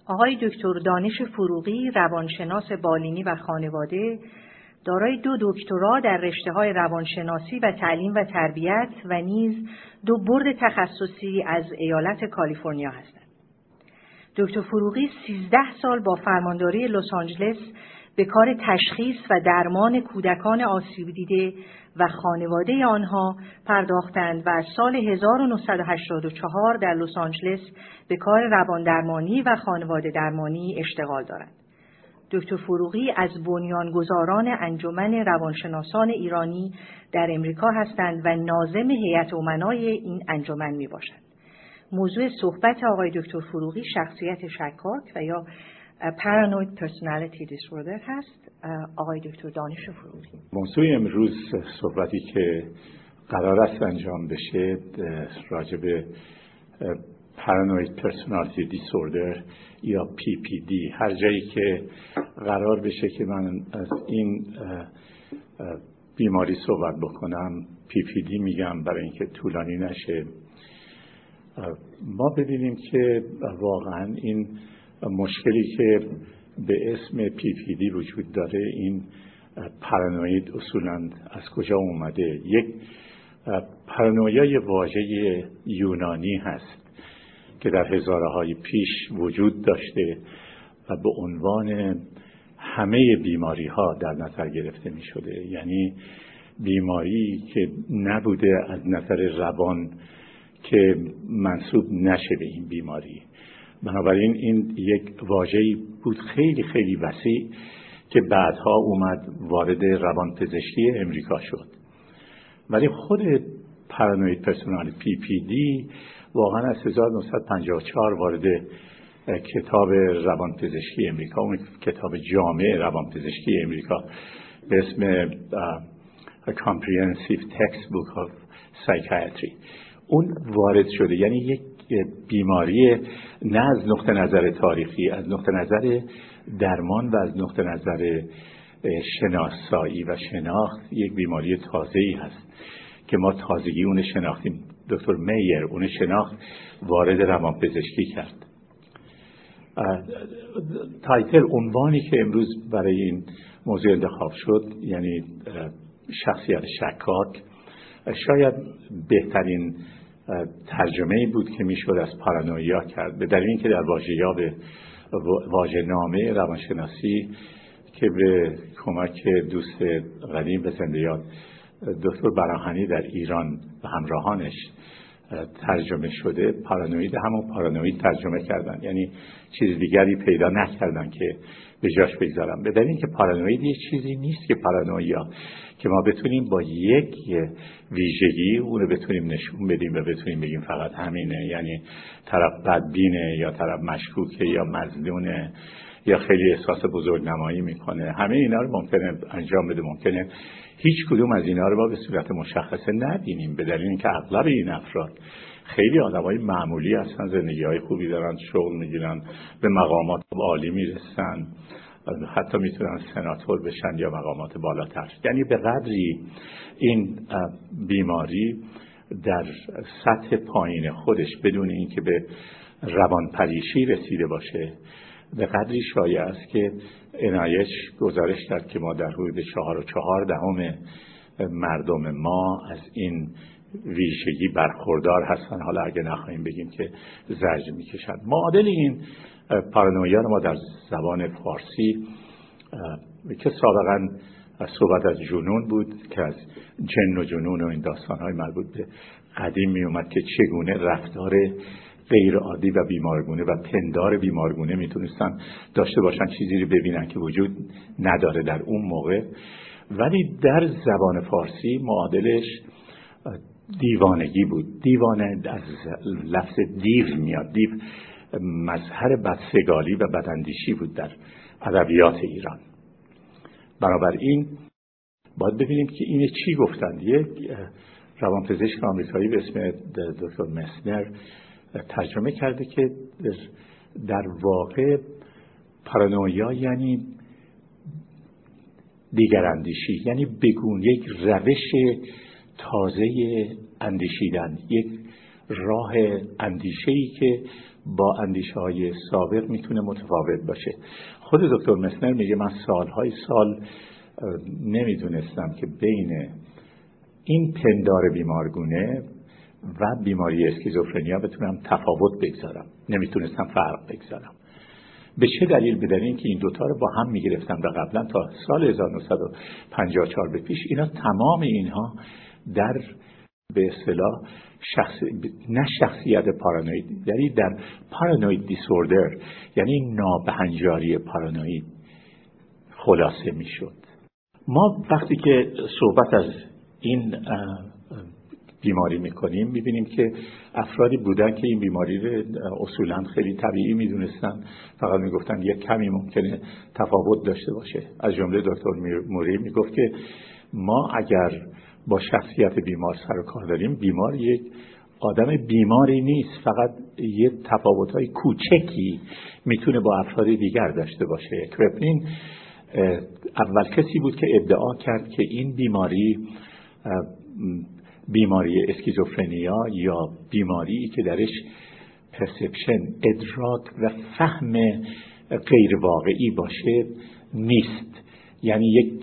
آقای دکتر دانش فروغی، روانشناس بالینی و خانواده، دارای 2 دکترا در رشته‌های روانشناسی و تعلیم و تربیت و نیز 2 برد تخصصی از ایالت کالیفرنیا هستند. دکتر فروغی 13 سال با فرمانداری لس آنجلس به کار تشخیص و درمان کودکان آسیب دیده و خانواده آنها پرداختند و از سال 1984 در لس آنجلس به کار رواندرمانی و خانواده درمانی اشتغال دارند. دکتر فروغی از بنیانگذاران انجمن روانشناسان ایرانی در امریکا هستند و ناظم هیئت امنای این انجمن میباشند. موضوع صحبت آقای دکتر فروغی شخصیت شکاک و یا Paranoid Personality Disorder هست. آقای دکتر دانش فروغی. موضوع امروز صحبتی که قرار است انجام بشه راجع به Paranoid Personality Disorder یا PPD، هر جایی که قرار بشه که من از این بیماری صحبت بکنم PPD میگم برای اینکه طولانی نشه. ما ببینیم که واقعا این مشکلی که به اسم PPD وجود داره، این پارانوید اصولاً از کجا اومده؟ یک پارانویا واژه یونانی هست که در هزاره‌های پیش وجود داشته و به عنوان همه بیماری‌ها در نظر گرفته می شده. یعنی بیماری که نبوده از نظر روان که منسوب نشه به این بیماری. بنابراین این یک واژه‌ای بود خیلی خیلی وسیع که بعدها اومد وارد روانپزشکی امریکا شد. ولی خود پارانوید پرسونالیتی PPD واقعا از 1954 وارد کتاب روانپزشکی امریکا، اون کتاب جامع روانپزشکی امریکا به اسم Comprehensive Textbook of Psychiatry اون وارد شده. یعنی یک بیماری نه از نقطه نظر تاریخی، از نقطه نظر درمان و از نقطه نظر شناسایی و شناخت یک بیماری تازه‌ای هست که ما تازگی اون شناختیم. دکتر میر اون شناخت وارد روانپزشکی کرد. تایتل، عنوانی که امروز برای این موضوع انتخاب شد، یعنی شخصیت شکاک، شاید بهترین ترجمه‌ای بود که میشد از پارانویا کرد، به دلیل اینکه در واژه‌نامه روانشناسی که به کمک دوست قدیم به زنده یاد دکتر براهنی در ایران و همراهانش ترجمه شده، پارانوید همون پارانوید ترجمه کردن، یعنی چیز دیگری پیدا نکردن که به جاش بگذارم. به دلیل اینکه پارانوید یه چیزی نیست که پارانویا که ما بتونیم با یک ویژگی اونو بتونیم نشون بدیم و بتونیم بگیم فقط همینه، یعنی طرف بدبینه یا طرف مشکوکه یا مظنونه یا خیلی احساس بزرگنمایی میکنه. همه اینا رو ممکنه انجام بده، ممکنه هیچ کدوم از اینا رو ما به صورت مشخصه نبینیم، به دلیل اینکه اغلب این افراد خیلی آدمای معمولی هستن، زندگی‌های خوبی دارن، شغل میگیرن، به مقامات عالی میرسن، حتی میتونن سناتور بشن یا مقامات بالاتر. یعنی به قدری این بیماری در سطح پایین خودش بدون اینکه به روانپریشی رسیده باشه، به قدری شایع است که NIH گزارش کرد که ما در حدود 4.4 مردم ما از این ویژگی برخوردار هستن. حالا اگه نخواهیم بگیم که زجر میکشن. معادل این پارانویا رو ما در زبان فارسی که سابقا صحبت از جنون بود که از جن و جنون و این داستانهای مربوط به قدیم می اومد که چگونه رفتار غیر عادی و بیمارگونه و پندار بیمارگونه میتونستن داشته باشن، چیزی رو ببینن که وجود نداره در اون موقع. ولی در زبان فارسی معادلش دیوانگی بود. دیوانه از لفظ دیو میاد. دیو مظهر بدسگالی و بداندیشی بود در ادبیات ایران. بنابراین باید ببینیم که اینه چی گفتند. یک روانپزشک آمریکایی به اسم دکتر مسنر ترجمه کرده که در واقع پارانویا یعنی دیگر اندیشی، یعنی بگون یک روش تازه اندیشیدن، یک راه اندیشه‌ای که با اندیشه‌های سابق میتونه متفاوت باشه. خود دکتر مسنر میگه من سالهای سال نمیدونستم که بین این پندار بیمارگونه و بیماری اسکیزوفرنیا بتونم تفاوت بگذارم، نمیتونستم فرق بگذارم. به چه دلیل؟ به دلیل اینکه این دوتا رو با هم میگرفتم و قبلا تا سال 1954 به پیش اینا تمام اینها در به اصطلاح نه شخصیت پارانوید، یعنی در پارانوید دیسوردر، یعنی نابهنجاری پارانوید خلاصه میشد. ما وقتی که صحبت از این بیماری میکنیم میبینیم که افرادی بودن که این بیماری رو اصولا خیلی طبیعی میدونستن، فقط میگفتن یک کمی ممکنه تفاوت داشته باشه. از جمله دکتر موری میگفت که ما اگر با شخصیت بیمار سر و کار داریم، بیمار یک آدم بیماری نیست، فقط یه تفاوت‌های کوچکی میتونه با افراد دیگر داشته باشه. کرپلین اول کسی بود که ادعا کرد که این بیماری اسکیزوفرنیا یا بیماری که درش پرسپشن، ادراک و فهم غیر واقعی باشه نیست، یعنی یک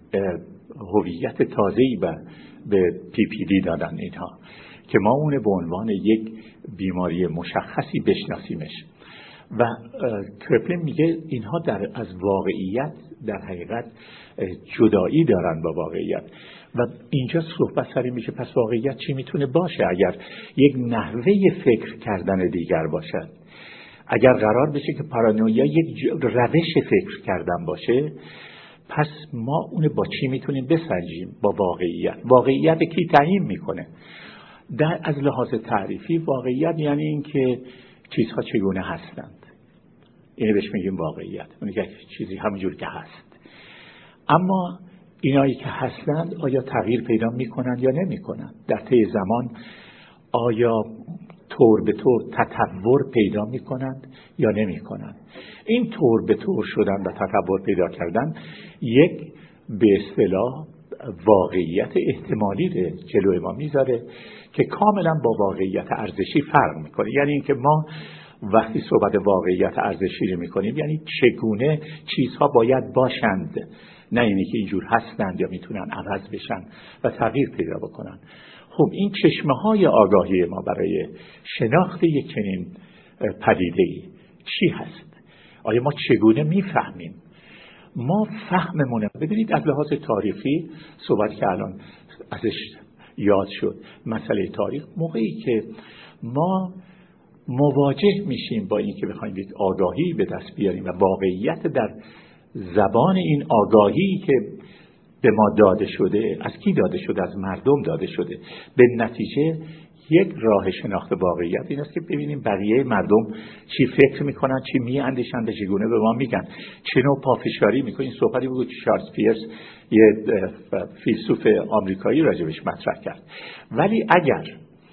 هویت تازه‌ای به PPD دادن اینها که ما اون به عنوان یک بیماری مشخصی بشناسیمش. و کرپلین میگه اینها از واقعیت در حقیقت جدایی دارن با واقعیت. و اینجا صحبت سری میشه پس واقعیت چی میتونه باشه؟ اگر یک نحوه فکر کردن دیگر باشد، اگر قرار بشه که پارانویا یک روش فکر کردن باشه، پس ما اون با چی میتونیم بسنجیم؟ با واقعیت. واقعیت کی تعیین میکنه؟ از لحاظ تعریفی واقعیت یعنی این که چیزها چگونه هستند، اینه بهش میگیم واقعیت، اون که چیزی همونجور که هست. اما اینایی که هستند آیا تغییر پیدا میکنند یا نمیکنند؟ در طی زمان آیا طور به طور تطور پیدا میکنند یا نمیکنند؟ این طور به طور شدن و تطور پیدا کردن یک به اصطلاح واقعیت احتمالی رو جلوی ما میذاره که کاملا با واقعیت ارزشی فرق میکنه. یعنی اینکه ما وقتی صحبت واقعیت ارزشی رو میکنیم یعنی چگونه چیزها باید باشند، نه اینی که اینجور هستند یا میتونن عوض بشن و تغییر پیدا بکنن. خب این چشمه های آگاهی ما برای شناخت یک چنین پدیده‌ای چی هست؟ آیا ما چگونه میفهمیم؟ ما فهممونه، ببینید از لحاظ تاریخی صحبت که الان ازش یاد شد، مسئله تاریخ، موقعی که ما مواجه میشیم با این که بخوایم یک آگاهی به دست بیاریم و واقعیت در زبان این آگاهی که به ما داده شده، از کی داده شده؟ از مردم داده شده. به نتیجه یک راه شناخت واقعیت این است که ببینیم بقیه مردم چی فکر میکنن، چی میاندیشند و چگونه به ما میگن، چه نوع پافشاری میکنن. این صحبتی بود که چارلز پیرس یه فیلسوف آمریکایی راجبش مطرح کرد. ولی اگر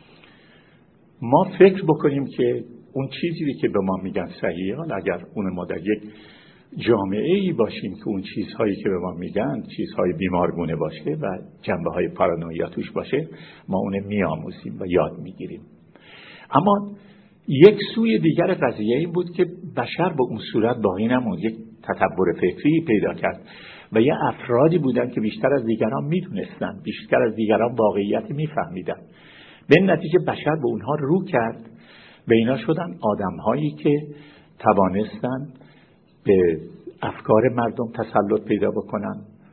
ما فکر بکنیم که اون چیزی که به ما میگن صحیحه، اگر اون ما در یک جامعه‌ای باشیم که اون چیزهایی که به ما میگن چیزهای بیمارگونه باشه و جنبه‌های پارانویا توش باشه، ما اون میآموزیم و یاد میگیریم. اما یک سوی دیگر قضیه این بود که بشر به اون صورت باقی نموند، یک تطور فکری پیدا کرد و یه افرادی بودن که بیشتر از دیگران میدونستن، بیشتر از دیگران واقعیت میفهمیدن. به نتیجه بشر به اونها رو کرد، به اینا شدن آدم‌هایی که توانستن به افکار مردم تسلط پیدا بکنن،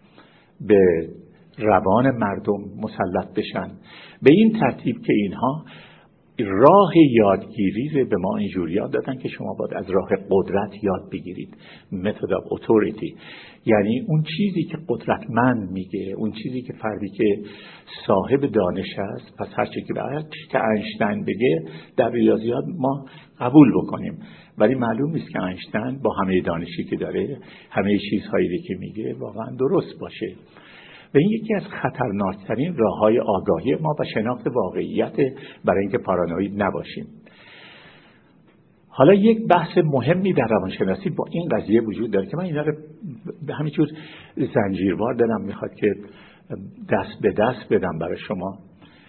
به روان مردم مسلط بشن، به این ترتیب که اینها راه یادگیری رو به ما اینجوری یاد دادن که شما باید از راه قدرت یاد بگیرید، method of authority. یعنی اون چیزی که قدرتمند میگه، اون چیزی که فردی که صاحب دانش است، پس هر چی که اینشتین بگه در ریاضیات ما قبول بکنیم. ولی معلوم نیست که اینشتین با همه دانشی که داره همه چیزهایی که میگه واقعا درست باشه. و این یکی از خطرناکترین راه‌های آگاهی ما و شناخت واقعیت برای اینکه پارانوید نباشیم. حالا یک بحث مهمی در روانشناسی با این قضیه وجود داره که من اینا رو به همینجور زنجیروار دارم، میخواد که دست به دست بدم برای شما.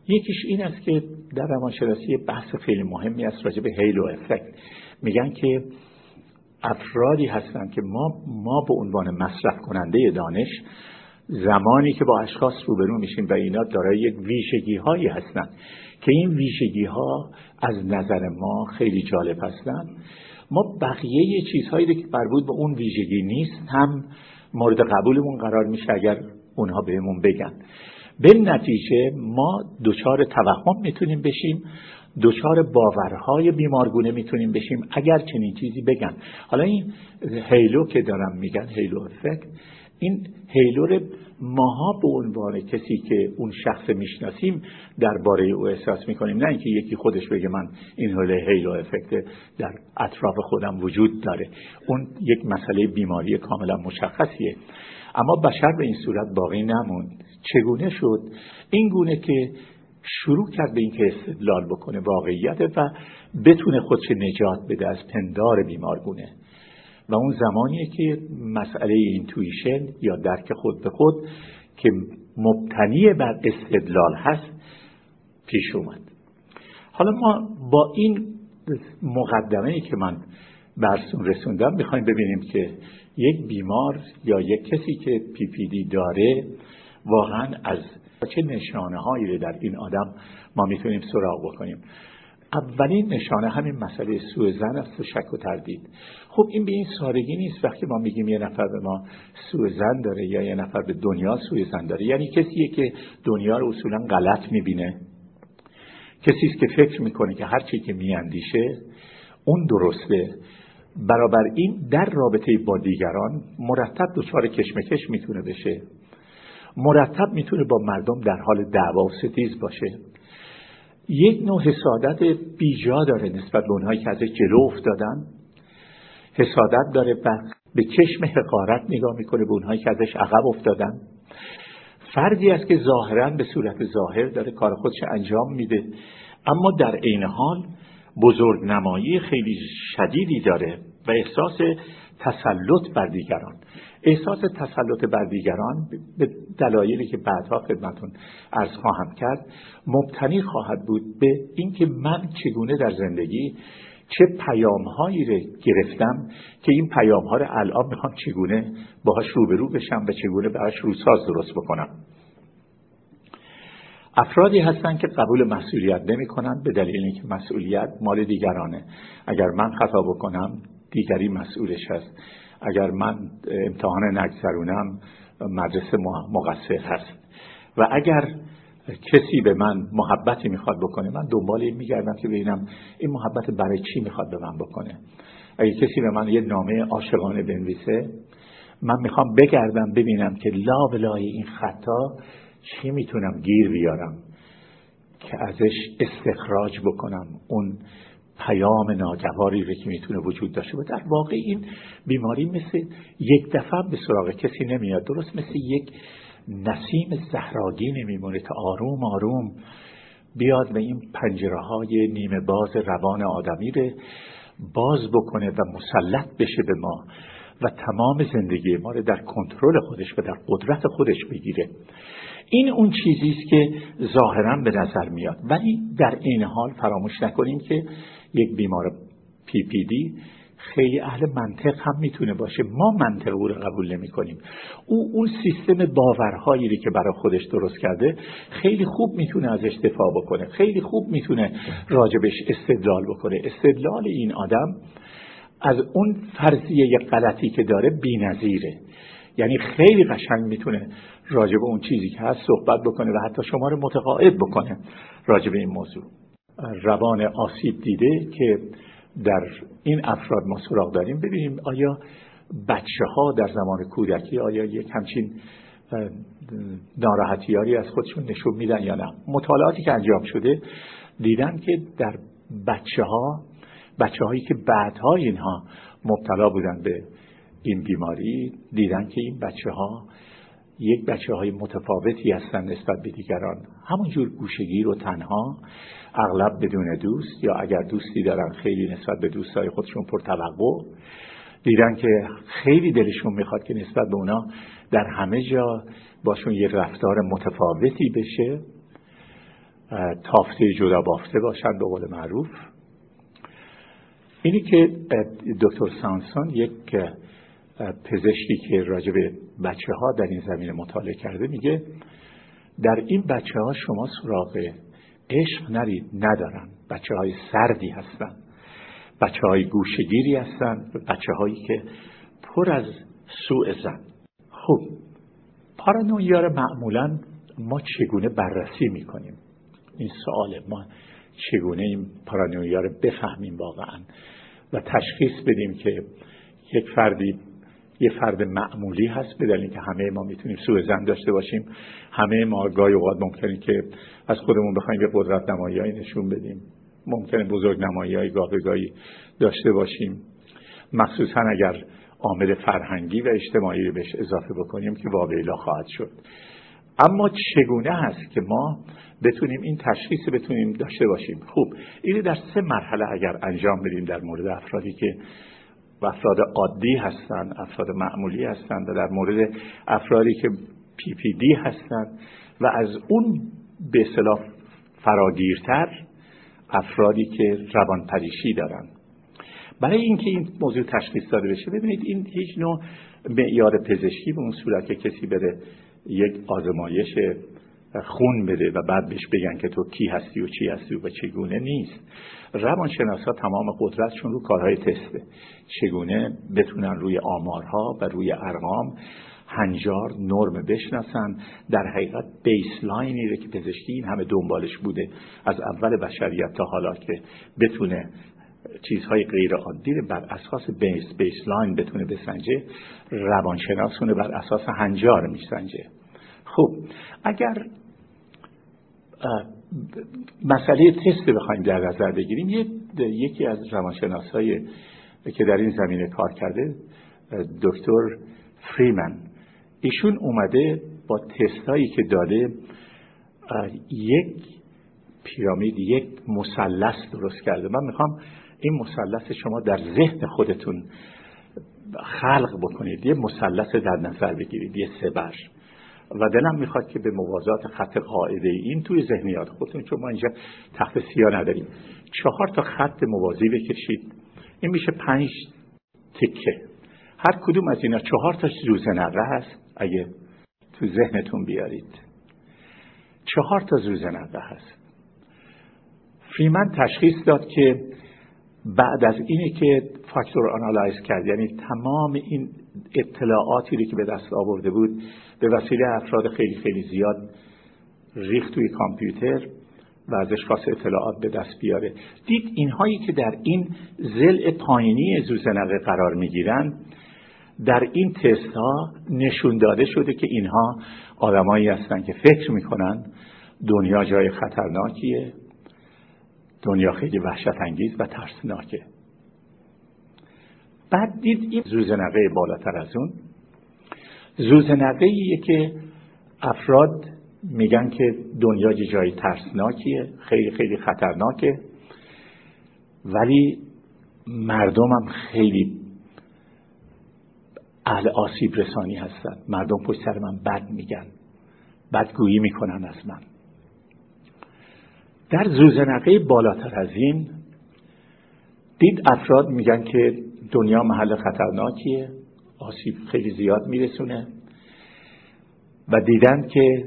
یکیش این است که در روانشناسی بحث خیلی مهمی است راجع به هیلو افکت. میگن که افرادی هستن که ما به عنوان مصرف کننده دانش زمانی که با اشخاص روبرو میشیم و اینا دارای یک ویژگی هایی هستن که این ویژگی ها از نظر ما خیلی جالب هستن، ما بقیه چیزهایی که مربوط به اون ویژگی نیست هم مورد قبولمون قرار میشه اگر اونها بهمون بگن. به نتیجه ما دچار توهم میتونیم بشیم، دچار باورهای بیمارگونه میتونیم بشیم اگر چنین چیزی بگن. حالا این هیلو که دارم میگن، هیلو افکت، این هیلو رو ماها به عنوان کسی که اون شخص میشناسیم درباره او احساس میکنیم، نه اینکه یکی خودش بگه من این هیلو افکت در اطراف خودم وجود داره. اون یک مسئله بیماری کاملا مشخصیه. اما بشر به این صورت باقی نموند. چگونه شد؟ این گونه که شروع کرد به این که استدلال بکنه واقعیت و بتونه خودش نجات بده از پندار بیمارگونه. و اون زمانیه که مسئله اینتویشن یا درک خود به خود که مبتنی بر استدلال هست پیش اومد. حالا ما با این مقدمه‌ای که من براتون رسوندم میخوایم ببینیم که یک بیمار یا یک کسی که PPD داره واقعا از چه نشانه‌هایی رو در این آدم ما میتونیم سراغ بکنیم. اولین نشانه همین مسئله سوء ظن است و شک و تردید. خب این به این سادگی نیست. وقتی ما میگیم یه نفر به ما سوء ظن داره یا یه نفر به دنیا سوء ظن داره، یعنی کسیه که دنیا رو اصولا غلط میبینه، کسی است که فکر میکنه که هر چی که میاندیشه اون درسته. برابر این در رابطه با دیگران مرتب دچار کشمکش میتونه بشه، مرتب میتونه با مردم در حال دعوا و ستیز باشه. یک نوع حسادت بیجا داره نسبت به اونهایی که ازش جلو افتادن، حسادت داره به چشم حقارت نگاه میکنه به اونهایی که ازش عقب افتادن. فردی است که ظاهرا به صورت ظاهر داره کار خودش انجام میده، اما در عین حال بزرگنمایی خیلی شدیدی داره و احساس تسلط بر دیگران. احساس تسلط بر دیگران به دلایلی که بعدها خدمتون عرض خواهم کرد مبتنی خواهد بود به اینکه من چگونه در زندگی چه پیام‌هایی رو گرفتم که این پیام‌ها رو الان میخوام چگونه باهاش روبرو بشم و چگونه باهاش روساز درست بکنم. افرادی هستن که قبول مسئولیت نمی‌کنن به دلیل اینکه مسئولیت مال دیگرانه. اگر من خطا بکنم دیگری مسئولش هست، اگر من امتحان نگذرونم مدرسه مقصر هست، و اگر کسی به من محبتی میخواد بکنه من دنبال این میگردم که ببینم این محبت برای چی میخواد به من بکنه. اگه کسی به من یه نامه عاشقانه بنویسه من میخوام بگردم ببینم که لا بلای این خطا چی میتونم گیر بیارم که ازش استخراج بکنم اون پیام ناگواری رو که میتونه وجود داشته باشه. در واقع این بیماری مثل یک دفعه به سراغ کسی نمیاد، درست مثل یک نسیم زهراگین میمونه تا آروم آروم بیاد و این پنجره‌های نیمه باز روان آدمی رو باز بکنه و مسلط بشه به ما و تمام زندگی ما رو در کنترل خودش و در قدرت خودش بگیره. این اون چیزی است که ظاهراً به نظر میاد، ولی در این حال فراموش نکنیم که یک بیمار PPD خیلی اهل منطق هم میتونه باشه. ما منطق او رو قبول نمی کنیم. اون سیستم باورهایی که برای خودش درست کرده خیلی خوب میتونه ازش دفاع بکنه، خیلی خوب میتونه راجبش استدلال بکنه. استدلال این آدم از اون فرضیه غلطی که داره بی‌نظیره، یعنی خیلی قشنگ میتونه راجب اون چیزی که هست صحبت بکنه و حتی شما رو متقاعد بکنه راجب این موضوع. روان آسیب دیده که در این افراد ما سراغ داریم، ببینیم آیا بچه‌ها در زمان کودکی آیا یک همچین ناراحتیاری از خودشون نشون میدن یا نه. مطالعاتی که انجام شده دیدن که در بچه‌هایی که بعدها اینها مبتلا بودن به این بیماری دیدن که این بچه‌های متفاوتی هستن نسبت به دیگران. همونجور گوشه‌گیر و تنها، اغلب بدون دوست، یا اگر دوستی دارن خیلی نسبت به دوستای خودشون پرتوقع. دیدن که خیلی دلشون میخواد که نسبت به اونا در همه جا باشون یه رفتار متفاوتی بشه تافته جدا بافته باشن به قول معروف. اینی که دکتر سانسون یک پزشکی که راجع به بچه ها در این زمینه مطالعه کرده میگه در این بچه ها شما سراغ عشق نرید، ندارن. بچه های سردی هستن، بچه های گوشگیری هستن، بچه هایی که پر از سوء ظن. خب پارانویا رو معمولا ما چگونه بررسی میکنیم؟ این سواله، ما چگونه این پارانویا رو بفهمیم واقعا و تشخیص بدیم که یک فردی یه فرد معمولی هست، به دلیل اینکه همه ما میتونیم سوء ظن داشته باشیم، همه ما گاهی اوقات ممکنه که از خودمون بخوایم یه قدرت نمایی‌ای نشون بدیم، ممکنه بزرگ نمایی‌های گاه به گاهی داشته باشیم، مخصوصا اگر عامل فرهنگی و اجتماعی بهش اضافه بکنیم که واویلا خواهد شد. اما چگونه هست که ما بتونیم این تشخیص بتونیم داشته باشیم؟ خوب، اینو در 3 مرحله اگر انجام بدیم در مورد افرادی که افراد عادی هستند، افراد معمولی هستند، و در مورد افرادی که PPD هستند و از اون به اصطلاح فراگیرتر افرادی که روانپریشی دارند. برای اینکه این موضوع تشخیص داده بشه، ببینید این هیچ نوع معیار پزشکی به اون صورت که کسی بره یک آزمایش خون بده و بعد بهش بگن که تو کی هستی و چی هستی و چگونه نیست. روانشناسا تمام قدرتشون رو کارهای تسته، چگونه بتونن روی آمارها و روی ارقام هنجار نرم بشناسن. در حقیقت بیسلاینی رو که پزشکی این همه دنبالش بوده از اول بشریت تا حالا که بتونه چیزهای غیر عادی رو بر اساس بیسلاین بتونه بسنجه، روانشناسونه بر اساس هنجار میسنجه. خب اگر مسئله تست بخوایم در نظر بگیریم، یکی از روانشناسایی که در این زمینه کار کرده دکتر فریمن، ایشون اومده با تستایی که داده یک پیرامید، یک مثلث درست کرده. من میخوام این مثلث شما در ذهن خودتون خلق بکنید، یه مثلث در نظر بگیرید، یه 3 بر، و دلم میخواد که به موازات خط قاعده این توی ذهنیات خودتون، چون ما اینجا تخت سیاه نداریم، 4 تا خط موازی بکشید. این میشه 5 تکه. هر کدوم از اینا 4 تا زوزنقه هست. اگه تو ذهنتون بیارید 4 تا زوزنقه هست. فریمن تشخیص داد که بعد از اینی که فاکتور آنالایز کرد، یعنی تمام این اطلاعاتی رو که به دست آورده بود به وسیله افراد خیلی خیلی زیاد ریخت توی کامپیوتر و ازش خواست اطلاعات به دست بیاره، دید اینهایی که در این ضلع پایینی زوزنقه قرار میگیرن در این تست ها نشون داده شده که اینها آدمایی هستن که فکر میکنن دنیا جای خطرناکیه، دنیا خیلی وحشت انگیز و ترسناکه. بعد دید این زوزنقه بالاتر از اون زوزنقه‌ایه که افراد میگن که دنیا جای ترسناکیه، خیلی خیلی خطرناکه، ولی مردم هم خیلی اهل آسیب رسانی هستن، مردم پشت سر من بد میگن، بدگویی میکنن از من. در زوزنقه بالاتر از این دید افراد میگن که دنیا محل خطرناکیه، آسیب خیلی زیاد میرسونه، و دیدن که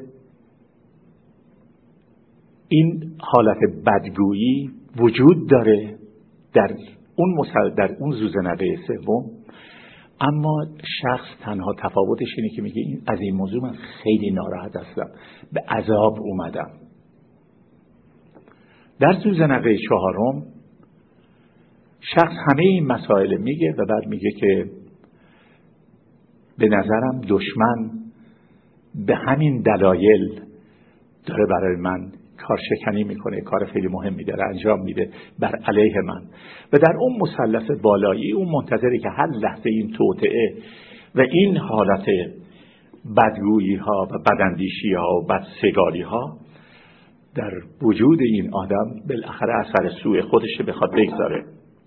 این حالت بدگویی وجود داره در اون زوزنقه سوم. اما شخص تنها تفاوتش اینه که میگه از این موضوع من خیلی ناراحت هستم، به عذاب اومدم. در زوزنقه 4 شخص همه این مسائل میگه و بعد میگه که به نظرم دشمن به همین دلایل داره برای من کارشکنی میکنه، کار خیلی مهمی داره انجام میده بر علیه من. و در اون مثلث بالایی اون منتظره که هر لحظه این توطئه و این حالت بدگویی ها و بداندیشی ها و بدسگالی ها در وجود این آدم بالاخره اثر سوء خودش بخواد بگذاره.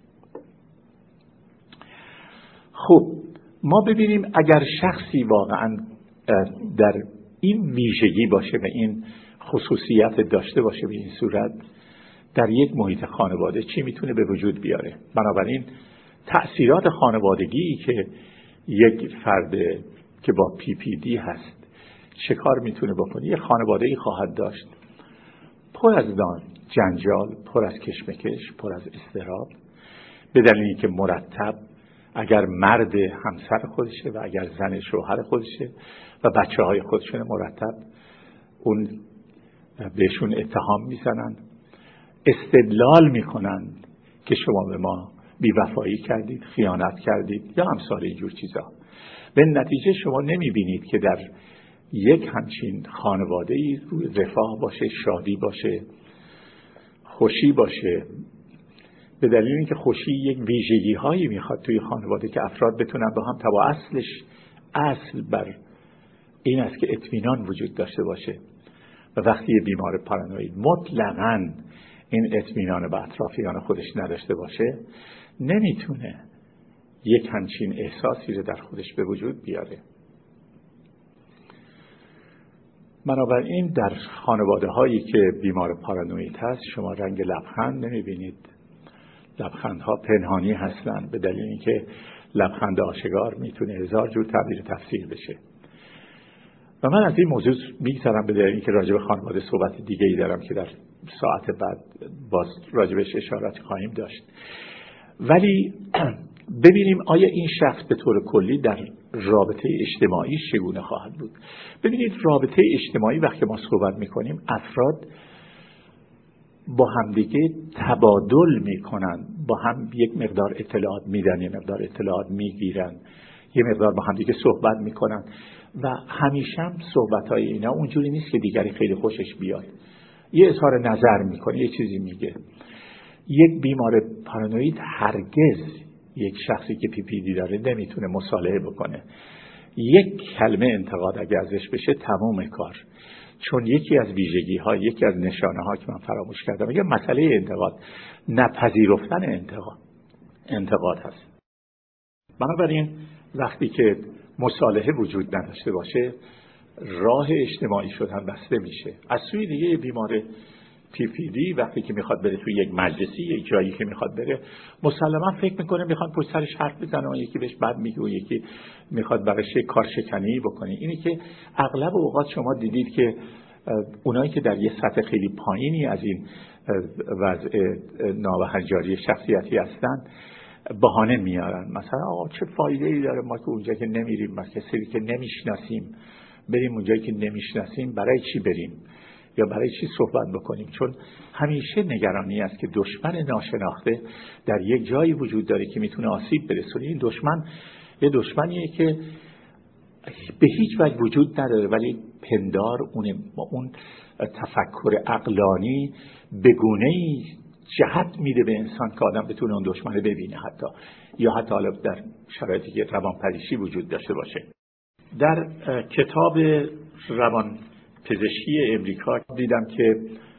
خب ما ببینیم اگر شخصی واقعا در این ویژگی باشه و این خصوصیت داشته باشه به این صورت در یک محیط خانواده چی میتونه به وجود بیاره. بنابراین تأثیرات خانوادگی که یک فرد که با PPD هست چه کار میتونه بکنه، یک خانواده‌ای خواهد داشت پر از جنجال، پر از کشمکش، پر از اضطراب، به دلیل اینکه مرتب اگر مرد همسر خودشه و اگر زن شوهر خودشه و بچه‌های خودشون مرتب اون بهشون اتهام میزنن، استدلال میکنن که شما به ما بی‌وفایی کردید، خیانت کردید یا امثال اینجور چیزا. به نتیجه شما نمیبینید که در یک همچین خانواده‌ای روی رفاه باشه، شادی باشه، خوشی باشه. به دلیل اینکه خوشی یک ویژگی هایی میخواد توی خانواده که افراد بتونن با هم تبا اصل بر این است که اطمینان وجود داشته باشه. و وقتی یه بیمار پارانوید مطلقاً این اطمینان به اطرافیان خودش نداشته باشه، نمیتونه یک همچین احساسی رو در خودش به وجود بیاره. بنابراین در خانواده هایی که بیمار پارانوید هست شما رنگ لبخند نمیبینید. لبخندها پنهانی هستند، به دلیل اینکه لبخند آشکار میتونه 1000 جور تعبیر تفسیر بشه. و من از این موضوع میگذرم به دلیل اینکه راجع به خانواده صحبت دیگه ای دارم که در ساعت بعد باز راجبش اشارات خواهیم داشت. ولی ببینیم آیا این شخص به طور کلی در رابطه اجتماعی چگونه خواهد بود. ببینید رابطه اجتماعی وقتی ما صحبت میکنیم افراد با همدیگه تبادل میکنن، با هم یک مقدار اطلاعات میدن، یک مقدار اطلاعات میگیرن، یک مقدار با همدیگه صحبت میکنن و همیشه هم صحبتهای اینا اونجوری نیست که دیگری خیلی خوشش بیاد. یه اظهار نظر میکنه، یه چیزی میگه. یک بیمار پارانوید هرگز یک شخصی که PPD داره نمیتونه مصالحه بکنه. یک کلمه انتقاد اگه ازش بشه تمام کار. چون یکی از ویژگی ها، یکی از نشانه ها که من فراموش کردم، یه مسئله انتقاد، نپذیرفتن انتقاد هست. بنابراین وقتی که مصالحه وجود نداشته باشه راه اجتماعی شدن بسته میشه. از سوی دیگه بیمار PPD وقتی که میخواد بره توی یک مجلسی، یک جایی که میخواد بره، مسلما فکر میکنه میخواد پشت سرش حرف بزنه و یکی بهش بد میگه و یکی میخواد براش کار شکنی بکنه. اینی که اغلب اوقات شما دیدید که اونایی که در یه سطح خیلی پایینی از این وضع نابهنجاری شخصیتی هستن بهانه میارن، مثلا آقا چه فایده‌ای داره ما که اونجا که نمیریم، ما کسی که نمیشناسیم بریم اونجایی که نمیشناسیم، برای چی بریم یا برای چی صحبت بکنیم؟ چون همیشه نگرانی است که دشمن ناشناخته در یک جایی وجود داره که میتونه آسیب برسونه. این دشمن یه دشمنیه که به هیچ وجه وجود نداره ولی پندار اون تفکر عقلانی به گونه‌ای جهت میده به انسان که آدم بتونه اون دشمن ببینه، حتی حالا در شرایطی که روانپریشی وجود داشته باشه. در کتاب روان پزشکی امریکا دیدم که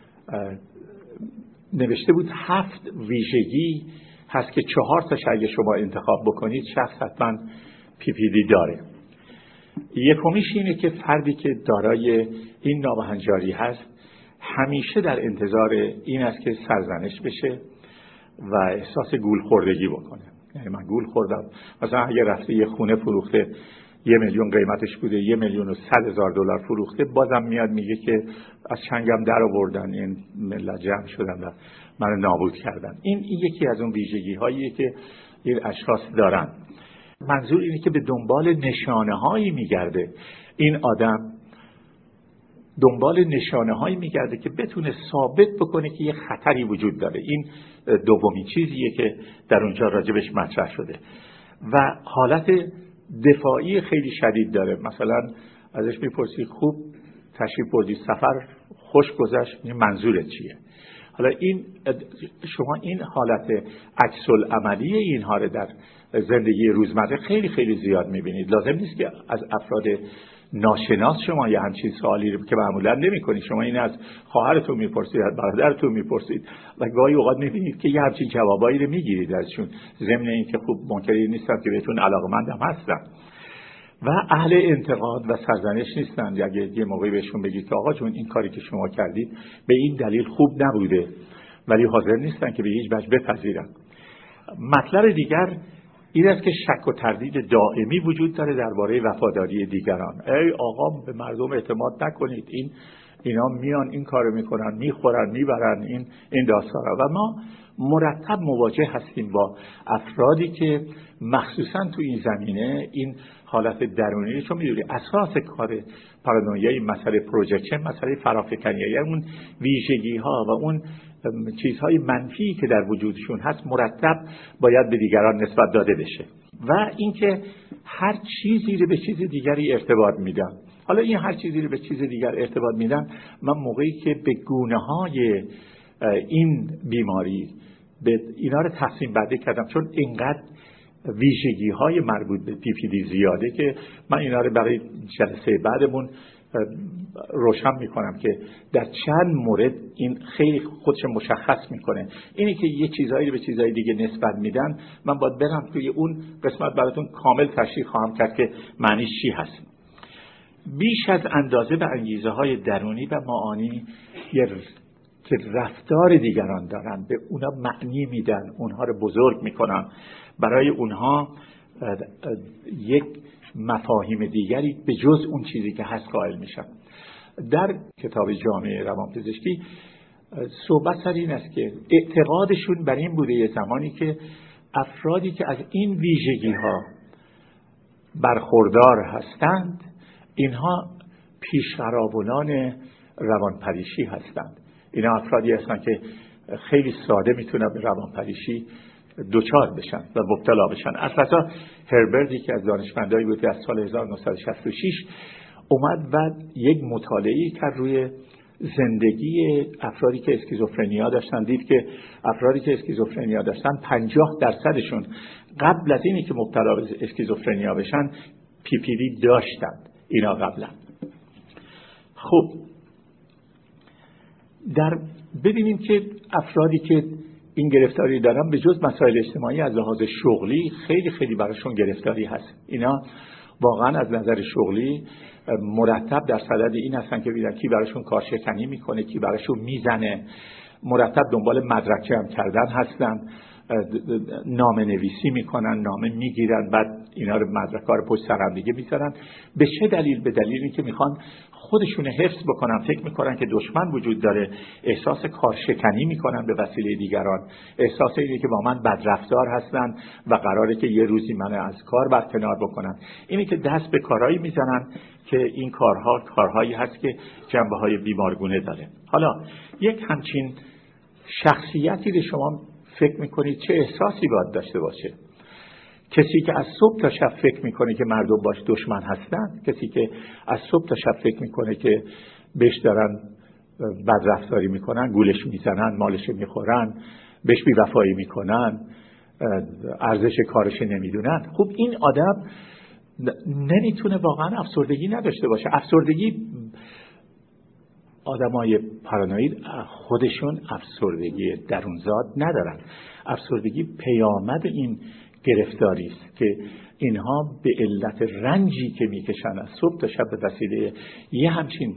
نوشته بود 7 ویژگی هست که 4 تاش اگه شما انتخاب بکنید شخص حتما PPD داره. یکمیش اینه که فردی که دارای این نابهنجاری هست همیشه در انتظار این است که سرزنش بشه و احساس گول خوردگی بکنه. یعنی من گول خوردم، مثلا اگه رفته یه خونه فروخته 1 میلیون قیمتش بوده، 1,100,000 دلار فروخته، بازم میاد میگه که از چنگم در آوردن، این ملت جمع شدن و من نابود کردن. این یکی از اون ویژگی هاییه که این اشخاص دارن. منظور اینه که به دنبال نشانه هایی میگرده. این آدم دنبال نشانه هایی میگرده که بتونه ثابت بکنه که یه خطری وجود داره. این دومین چیزیه که در اونجا راجبش مطرح شده. و حالت دفاعی خیلی شدید داره. مثلا ازش میپرسی خوب تشریف بردی، سفر خوش گذشت، منظورت چیه؟ حالا این شما این حالت عکس العملی اینها رو در زندگی روزمره خیلی خیلی زیاد میبینید. لازم نیست که از افراد ناشناس شما یه همچین سوالی رو که معمولا نمی‌کنید، شما این از خواهرتون میپرسید، از برادرتون میپرسید و گاهی اوقات میبینید که یه همچین جوابایی رو میگیرید ازشون، ضمن اینکه خوب منکری نیستم که بهتون علاقه‌مندم هستم. و اهل انتقاد و سرزنش نیستن. اگه یه موقعی بهشون بگید که آقا جون این کاری که شما کردید به این دلیل خوب نبوده، ولی حاضر نیستن که به هیچ وجه بپذیرن. مطلب دیگر این است که شک و تردید دائمی وجود داره درباره وفاداری دیگران. ای آقا به مردم اعتماد نکنید، اینا میان این کارو میکنن، میخورن میبرن، این داستانا. و ما مرتب مواجه هستیم با افرادی که مخصوصا تو این زمینه این حالت درونی، چون میدونی اساس کار پارانویا مسئله پروجکشن، مسئله فرافکنی، یعنی اون ویژگی ها و اون چیزهای منفی که در وجودشون هست مرتب باید به دیگران نسبت داده بشه و اینکه هر چیزی رو به چیز دیگری ارتباط میدن. حالا این هر چیزی رو به چیز دیگر ارتباط میدن، من موقعی که به گونه های این بیماری به اینا رو تقسیم بندی کردم، چون اینقدر ویژگی های مربوط به PPD زیاده که من اینا رو برای جلسه بعدمون روشن میکنم که در چند مورد این خیلی خودش مشخص میکنه. اینه که یه چیزایی به چیزای دیگه نسبت میدن، من باید برم توی اون قسمت براتون کامل تشریح خواهم کرد که معنیش چی هست. بیش از اندازه به انگیزه های درونی و معانی که رفتار دیگران دارن به اونا معنی میدن، اونها رو بزرگ میکنن، برای اونها یک مفاهیم دیگری به جز اون چیزی که هست قائل میشن. در کتاب جامعه روانپزشکی صحبت سر این است که اعتقادشون بر این بوده یه زمانی که افرادی که از این ویژگی ها برخوردار هستند اینها پیشقراولان روانپریشی هستند. اینا افرادی هستند که خیلی ساده میتونن به روانپریشی دوچار بشن و مبتلا بشن. البته هربرتی که از دانشمندایی بود که از سال 1966 اومد و یک مطالعه‌ای کرد روی زندگی افرادی که اسکیزوفرنیا داشتن، دید که افرادی که اسکیزوفرنیا داشتن 50% قبل از اینی که مبتلا به اسکیزوفرنیا بشن PPD داشتند اینا قبلا. خب ببینیم که افرادی که این گرفتاری دارن به جز مسائل اجتماعی از لحاظ شغلی خیلی خیلی براشون گرفتاری هست. اینا واقعا از نظر شغلی مرتب در صدد این هستن که ببینن کی براشون کارشکنی میکنه، کی براشون میزنه، مرتب دنبال مدرک جمع کردن هستن، نامه نویسی میکنن، نامه میگیرن، بعد اینا رو مدرک‌ها رو پشت سر هم دیگه میذارن. به چه دلیل؟ به دلیلی که میخوان خودشون حفظ بکنن، فکر میکنن که دشمن وجود داره، احساس کارشکنی میکنن به وسیله دیگران، احساس اینه که با من بدرفتار هستن و قراره که یه روزی منو از کار برکنار بکنن. اینه که دست به کارهایی میزنن که این کارهایی هست که جنبه‌های بیمارگونه داره. حالا یک همچین شخصیتی رو شما فکر میکنید چه احساسی باید داشته باشه؟ کسی که از صبح تا شب فکر میکنه که مردم باش دشمن هستن، کسی که از صبح تا شب فکر میکنه که بهش دارن بدرفتاری میکنن، گولش میزنن، مالش میخورن، بهش بی‌وفایی میکنن، ارزش کارش نمیدونن، خب این آدم نمیتونه واقعا افسردگی نداشته باشه. افسردگی، آدمای پارانوید خودشون افسردگی درونزاد ندارن. افسردگی پیامد این گرفتاری است که اینها به علت رنجی که میکشن از صبح تا شب به وسیله یه همچین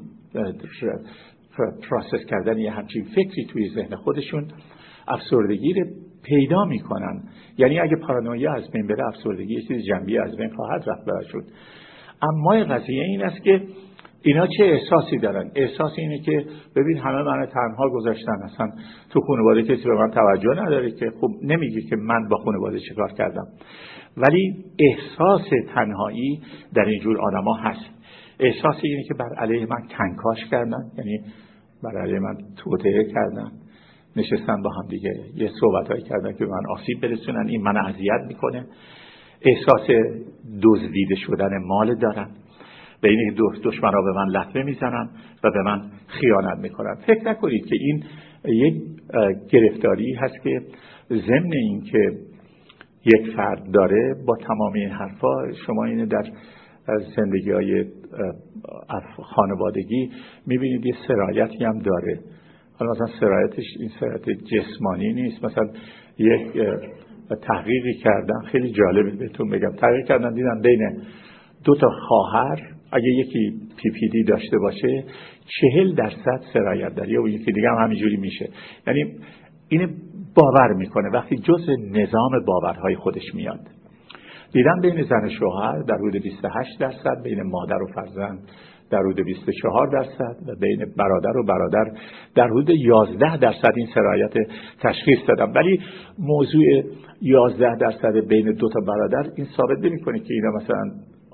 پروسس کردن، یه همچین فکری توی ذهن خودشون افسردگی رو پیدا میکنن. یعنی اگه پارانویا از بین بره، افسردگی یه چیز جنبی از بین خواهد رفت براشون. اما قضیه این است که اینا چه احساسی دارن؟ احساس اینه که ببین همه منو تنها گذاشتن، اصلا تو خانواده کسی به من توجه نداره، که خب نمیگه که من با خانواده چیکار کردم، ولی احساس تنهایی در اینجور آدما هست. احساس اینه که بر علیه من کنکاش کردن، یعنی بر علیه من توطئه کردن، نشستن با هم دیگه یه صحبتایی کردن که من آسیب برسونن، این منو اذیت میکنه. احساس دزدیده شدن مال دارن، به این دشمن‌ها به من لطمه میزنن و به من خیانت میکنن. فکر نکنید که این یک گرفتاری هست که ضمن این که یک فرد داره با تمام این حرفا شما اینو در زندگی‌های خانوادگی میبینید یه سرایتی هم داره. حالا مثلا سرایتش این سرایت جسمانی نیست. مثلا یک تحقیقی کردن، خیلی جالبه بهتون بگم، تحقیق کردن دیدن بین 2 تا خواهر اگه یکی PPD داشته باشه 40% سرایت داری و یکی دیگه هم همینجوری میشه. یعنی اینو باور میکنه، وقتی جزء نظام باورهای خودش میاد. دیدم بین زن و شوهر در حدود 28%، بین مادر و فرزند در حدود 24% و بین برادر و برادر در حدود 11% این سرایت تشخیص دادم. ولی موضوع 11% بین 2 تا برادر این ثابت نمی‌کنه که اینا مثلا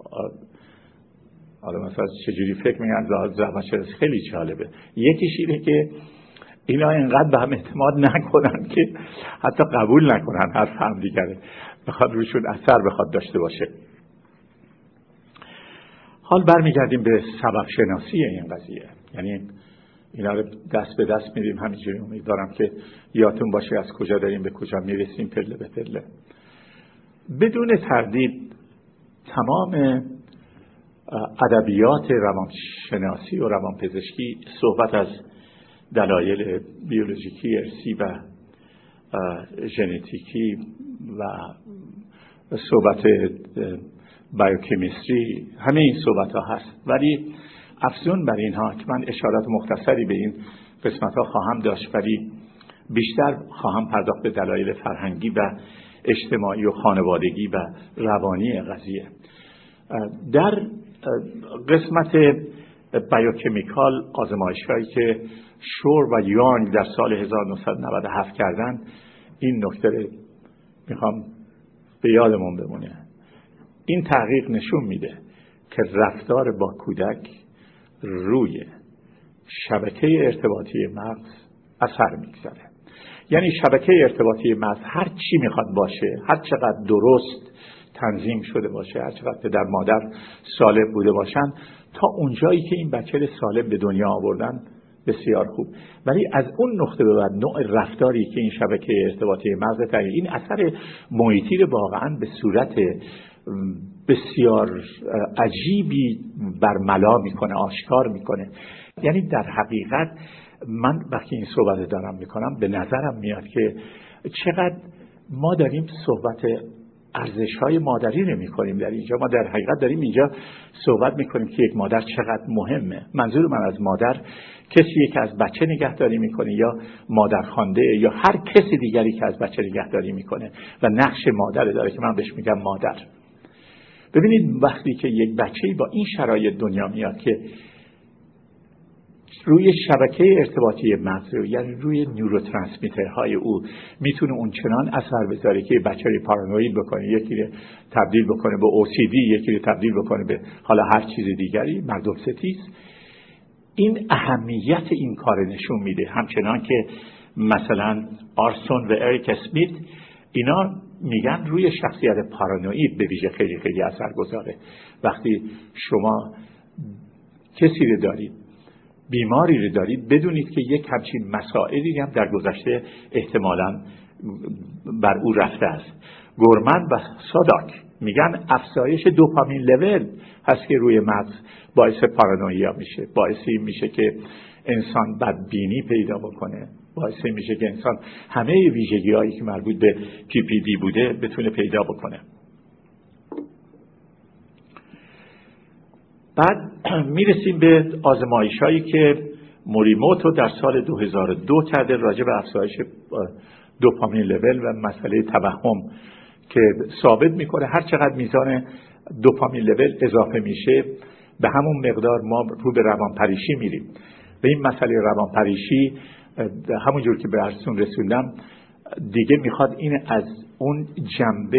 مثلا چجوری فکر می‌کنن. زبانشناسی خیلی جالبه. یکیش اینه که اینا اینقدر به هم اعتماد نکنن که حتی قبول نکنن حرف هم دیگره، بخواد روشون اثر بخواد داشته باشه. حال برمیگردیم به سبب شناسی این قضیه. یعنی اینا رو دست به دست میدیم همینجوری. امیدوارم که یادتون باشه از کجا داریم به کجا میرسیم، پله به پله. بدون تردید تمام ادبیات روانشناسی و روانپزشکی صحبت از دلایل بیولوژیکی، ارثی و ژنتیکی و صحبت بیوکیمیستری، همه این صحبت ها هست. ولی افزون بر اینها که من اشارات مختصری به این قسمت ها خواهم داشت، ولی بیشتر خواهم پرداخت به دلایل فرهنگی و اجتماعی و خانوادگی و روانی قضیه. در قسمت بیوکیمیکال آزمایشگاهی که شور و یانگ در سال 1997 کردن، این نکته میخوام به یادمون بمونه. این تحقیق نشون میده که رفتار با کودک روی شبکه ارتباطی مغز اثر میگذاره. یعنی شبکه ارتباطی مغز هر چی میخواد باشه، هر چقدر درست تنظیم شده باشه، هر چقدر پدر مادر سالم بوده باشن، تا اونجایی که این بچه سالم به دنیا آوردن بسیار خوب. ولی از اون نقطه به بعد نوع رفتاری که این شبکه ارتباطی مغز تغییر، این اثر محیطی رو واقعا به صورت بسیار عجیبی برملا میکنه، آشکار میکنه. یعنی در حقیقت من وقتی این صحبت دارم میکنم به نظرم میاد که چقدر ما داریم صحبت ارزش‌های مادری رو می‌کنیم در اینجا. ما در حقیقت داریم اینجا صحبت می‌کنیم که یک مادر چقدر مهمه. منظور من از مادر کسیه که از بچه نگهداری می‌کنه، یا مادرخوانده، یا هر کسی دیگری که از بچه نگهداری می‌کنه و نقش مادر داره که من بهش میگم مادر. ببینید وقتی که یک بچه‌ای با این شرایط دنیا میاد که روی شبکه ارتباطی مغز، یعنی روی نوروترانسمیترهای او میتونه اونچنان اثر بذاره که بچه رو پارانوید بکنه، یکی رو تبدیل بکنه به OCD، یکی رو تبدیل بکنه به حالا هر چیز دیگری، مردم ستیز. این اهمیت این کار نشون میده. همچنان که مثلا آرسون و اریک اسمیت اینا میگن روی شخصیت پارانوید به ویژه خیلی خیلی اثر گذاره. وقتی شما کسی رو دارید، بیماری رو دارید، بدونید که یک همچین مسائلی هم در گذشته احتمالاً بر او رفته است. گورمن و ساداک میگن افزایش دوپامین لول هست که روی مغز باعث پارانویا میشه، باعث این میشه که انسان بدبینی پیدا بکنه، باعث میشه که انسان همه ویژگی‌هایی که مربوط به PPD بوده بتونه پیدا بکنه. بعد میرسیم به آزمایش‌هایی که موریموتو در سال 2002 کرده راجع به افزایش دوپامین لول و مسئله توهم، که ثابت میکنه هر چقدر میزان دوپامین لول اضافه میشه به همون مقدار ما رو به روانپریشی میریم. و این مسئله روانپریشی همونجور که به عرضتون رسوندم دیگه میخواد این از اون جنبه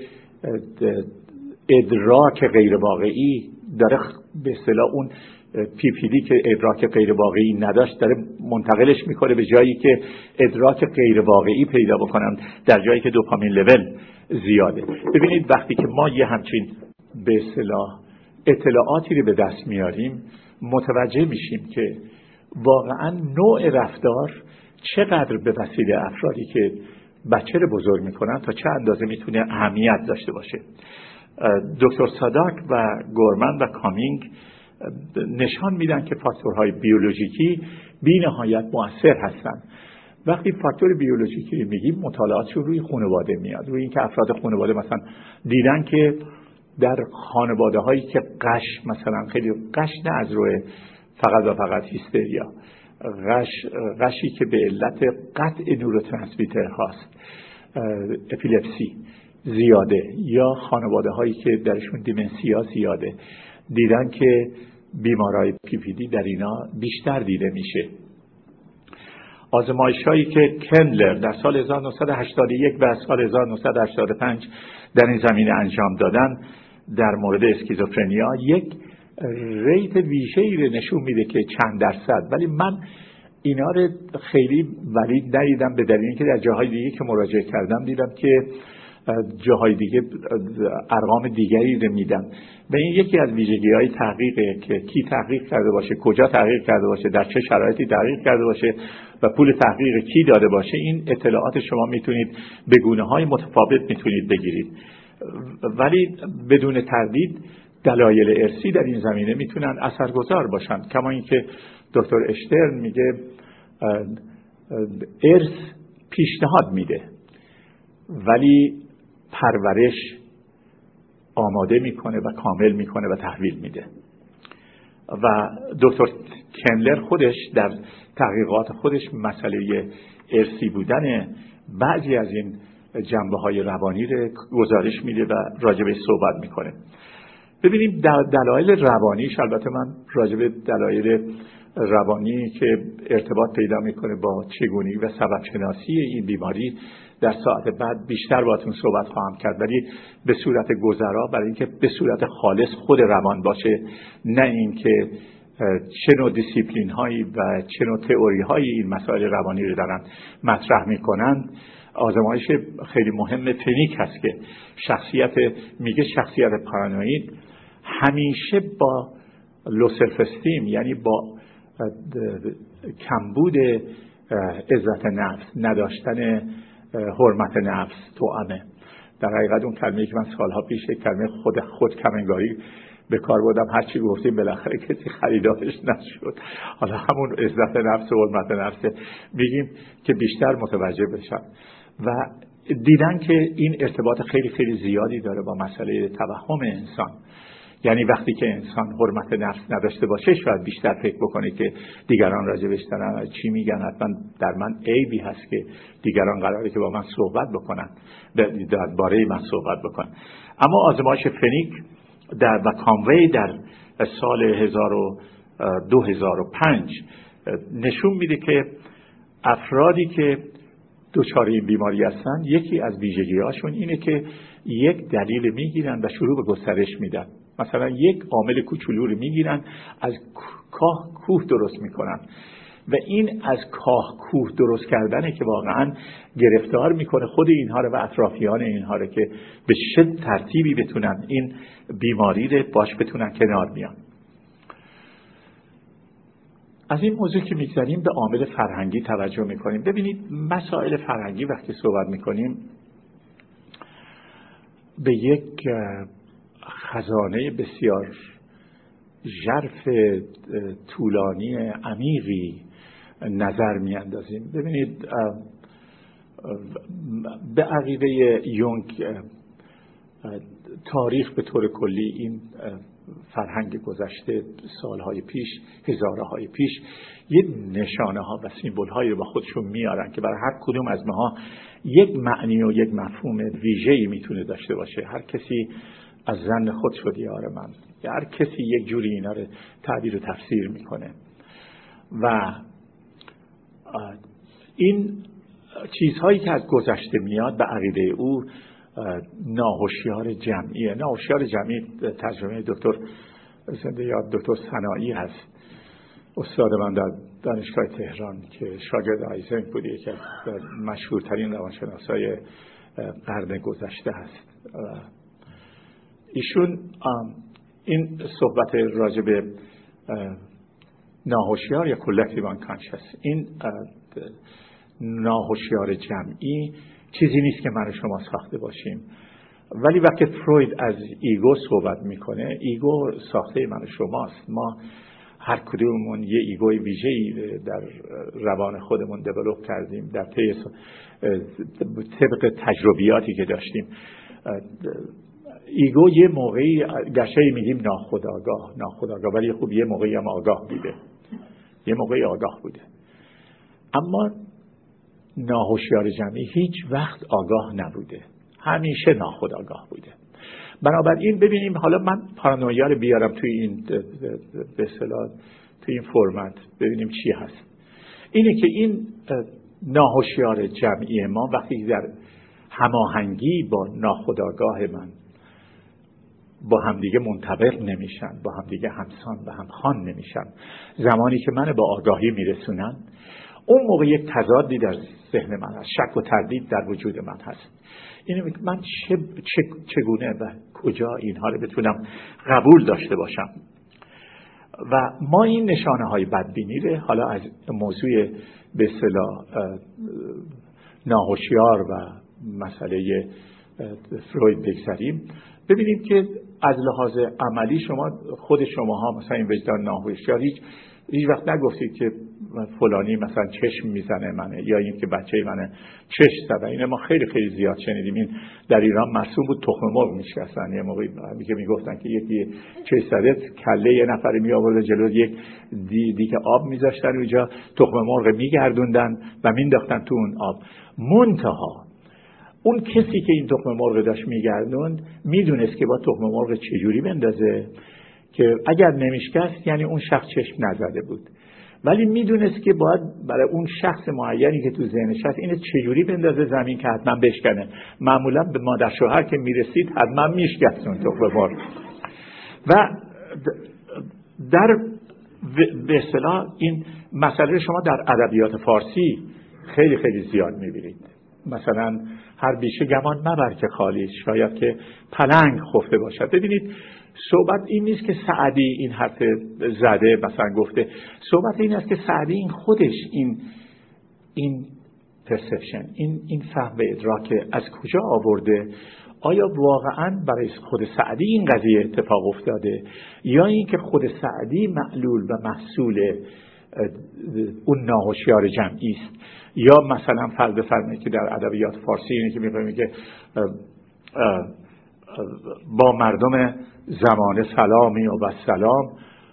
ادراک غیر واقعی داره، به اصطلاح اون PPD که ادراک غیر واقعی نداشت داره منتقلش میکنه به جایی که ادراک غیر واقعی پیدا بکنن، در جایی که دوپامین لول زیاده. ببینید وقتی که ما یه همچین به اصطلاح اطلاعاتی رو به دست میاریم، متوجه میشیم که واقعا نوع رفتار چقدر به وسیله افرادی که بچه رو بزرگ میکنن تا چه اندازه میتونه اهمیت داشته باشه. دکتر ساداک و گورمن و کامینگ نشان میدن که فاکتورهای بیولوژیکی بی نهایت مؤثر هستند. وقتی فاکتور بیولوژیکی میگیم مطالعاتشون روی خانواده میاد، روی اینکه افراد خانواده مثلا دیدن که در خانواده هایی که مثلا خیلی قش نه از روی فقط و فقط هیستریا، غشی که به علت قطع نوروترانسمیتر هاست، اپیلپسی زیاده، یا خانواده هایی که درشون دیمنسیا زیاده، دیدن که بیمارای PPD در اینا بیشتر دیده میشه. آزمایش هایی که کندلر در سال 1981 و سال 1985 در این زمینه انجام دادن در مورد اسکیزوفرنیا یک ریت ویژه‌ای رو نشون میده که چند درصد، ولی من اینا رو خیلی ولید ندیدم، به دلیل اینکه در جاهای دیگه که مراجعه کردم دیدم که جاهای دیگه ارقام دیگری رو میدن و این یکی از ویژگی‌های تحقیقه که کی تحقیق کرده باشه، کجا تحقیق کرده باشه، در چه شرایطی تحقیق کرده باشه و پول تحقیق کی داده باشه. این اطلاعات شما میتونید به گونه‌های متفاوت میتونید بگیرید، ولی بدون تردید دلایل ارثی در این زمینه میتونن اثرگذار باشن. کما اینکه دکتر اشترن میگه ارث پیشنهاد میده ولی پرورش آماده میکنه و کامل میکنه و تحویل میده. و دکتر کندلر خودش در تحقیقات خودش مسئله ارثی بودن بعضی از این جنبه‌های روانی رو گزارش میده و راجبش صحبت میکنه. ببینیم دلایل روانیش، البته من راجب دلایل روانی که ارتباط پیدا میکنه با چگونگی و سبب شناسی این بیماری در ساعت بعد بیشتر باهاتون صحبت خواهم کرد، ولی به صورت گذرا، برای اینکه به صورت خالص خود روان باشه، نه اینکه چه نوع دیسیپلین هایی و چه نوع تئوری هایی این مسائل روانی رو دارن مطرح میکنند. آزمایش خیلی مهم فنیک هست که شخصیت پارانوید همیشه با لو سلف استیم، یعنی با کمبود عزت نفس، نداشتن حرمت نفس توأمه. در حقیقت اون کلمه‌ای که من سالها پیش کلمه خود کمنگاری به کار بردم، هرچی گفتیم بالاخره کسی خریدارش نشد. حالا همون عزت نفس و حرمت نفس میگیم که بیشتر متوجه بشن و دیدن که این ارتباط خیلی خیلی زیادی داره با مسئله توهم انسان. یعنی وقتی که انسان حرمت نفس نداشته باشه شاید بیشتر فکر بکنه که دیگران راجبش دارن چی میگن، حتما در من عیبی هست که دیگران قراره که با من صحبت بکنن، درباره من صحبت بکنن. اما آزمایش فنیک و کانوی در سال 2005 نشون میده که افرادی که دچار این بیماری هستن، یکی از ویژگی‌هاشون اینه که یک دلیل میگیرن و شروع به گسترش میدن. مثلا یک عامل کوچولو رو میگیرن، از کاه کوه درست میکنن و این از کاه کوه درست کردنه که واقعا گرفتار میکنه خود اینها رو و اطرافیان اینها رو که به چه ترتیبی بتونن این بیماری رو باش بتونن کنار بیان. از این موضوع که میگذاریم به عامل فرهنگی توجه میکنیم. ببینید مسائل فرهنگی وقتی صحبت میکنیم به یک خزانه بسیار ژرف طولانی عمیقی نظر میاندازیم. ببینید به عقیده یونگ تاریخ به طور کلی، این فرهنگ گذشته سالهای پیش، هزارهای پیش، یه نشانه ها و سیمبول هایی رو با خودشون میارن که برای هر کدوم از ماها یک معنی و یک مفهوم ویژه‌ای میتونه داشته باشه. هر کسی از زن خود شد یار من، هر کسی یک جوری اینا رو تعبیر و تفسیر میکنه و این چیزهایی که از گذشته میاد به عقیده او ناهوشیار جمعیه. ناهوشیار جمعی ترجمه دکتر زنده یاد دکتر سنایی هست، استاد من در دانشگاه تهران که شاگرد آیزنگ بوده، که مشهورترین روانشناسای قرن گذشته هست. ایشون این صحبت راجع به ناهوشیار یا کلکتیو آنکانشس، این ناهوشیار جمعی چیزی نیست که من و شما ساخته باشیم، ولی وقتی فروید از ایگو صحبت میکنه، ایگو ساخته من و شماست. ما هر کدوممون یه ایگوی ویژه‌ای در روان خودمون دیولپ کردیم در طبق تجربیاتی که داشتیم. ایگو یه موقعی گشایی میگیم ناخودآگاه، ولی خب یه موقعی هم آگاه بوده، یه موقعی آگاه بوده. اما ناهوشیار جمعی هیچ وقت آگاه نبوده، همیشه ناخودآگاه بوده. بنابراین ببینیم، حالا من پارانویا رو بیارم توی این به اصطلاح توی این فرمت ببینیم چی هست. اینه که این ناهوشیار جمعی ما وقتی در هماهنگی با ناخودآگاه من با همدیگه منطبق نمیشن، با همدیگه همسان و همخوان نمیشن، زمانی که من با آگاهی میرسونن، اون موقع یک تضادی در ذهن من هست، شک و تردید در وجود من هست. اینه من چگونه و کجا اینها رو بتونم قبول داشته باشم. و ما این نشانه های بدبینی رو حالا از موضوع به اصطلاح ناهوشیار و مسئله فروید بگذاریم، ببینیم که از لحاظ عملی خود شماها مثلا این وجدان ناهوشیار هیچ وقت نگفتید که فلانی مثلا چشم میزنه منه، یا این که بچه منه چشم زده. اینه ما خیلی خیلی زیاد شنیدیم. این در ایران مرسوم بود، تخم مرغ میشکستن. یه موقعی که میگفتن که یکی چشم زده، کله یه نفری می آورد جلو یک دیگه آب میذاشتن اونجا، تخم مرغ میگردوندن و مینداختن تو اون آب. منتها اون کسی که این تخم مرغ داشت میگردوند میدونست که با تخم مرغ چجوری بندازه که اگر نمیشکست یعنی اون شخص چشم نزده بود، ولی میدونست که باید برای اون شخص معینی که تو ذهنش هست اینو چجوری بندازه زمین که حتما بشکنه. معمولا به مادر شوهر که میرسید حتما میشکست اون تخم مرغ. و در به اصطلاح این مسئله شما در ادبیات فارسی خیلی خیلی زیاد میبینید. مثلا هر بیشه گمان مبر که خالی، شاید که پلنگ خفته باشد. ببینید صحبت این نیست که سعدی این حرف زده مثلا گفته، صحبت این است که سعدی این خودش این پرسپشن، این فهم و ادراک از کجا آورده؟ آیا واقعا برای خود سعدی این قضیه اتفاق افتاده، یا این که خود سعدی معلول و محصول اون ناهوشیار جمعی است؟ یا مثلا فرض بفرمایید که در ادبیات فارسی اینه که میگه که با مردم زمانه سلامی و سلام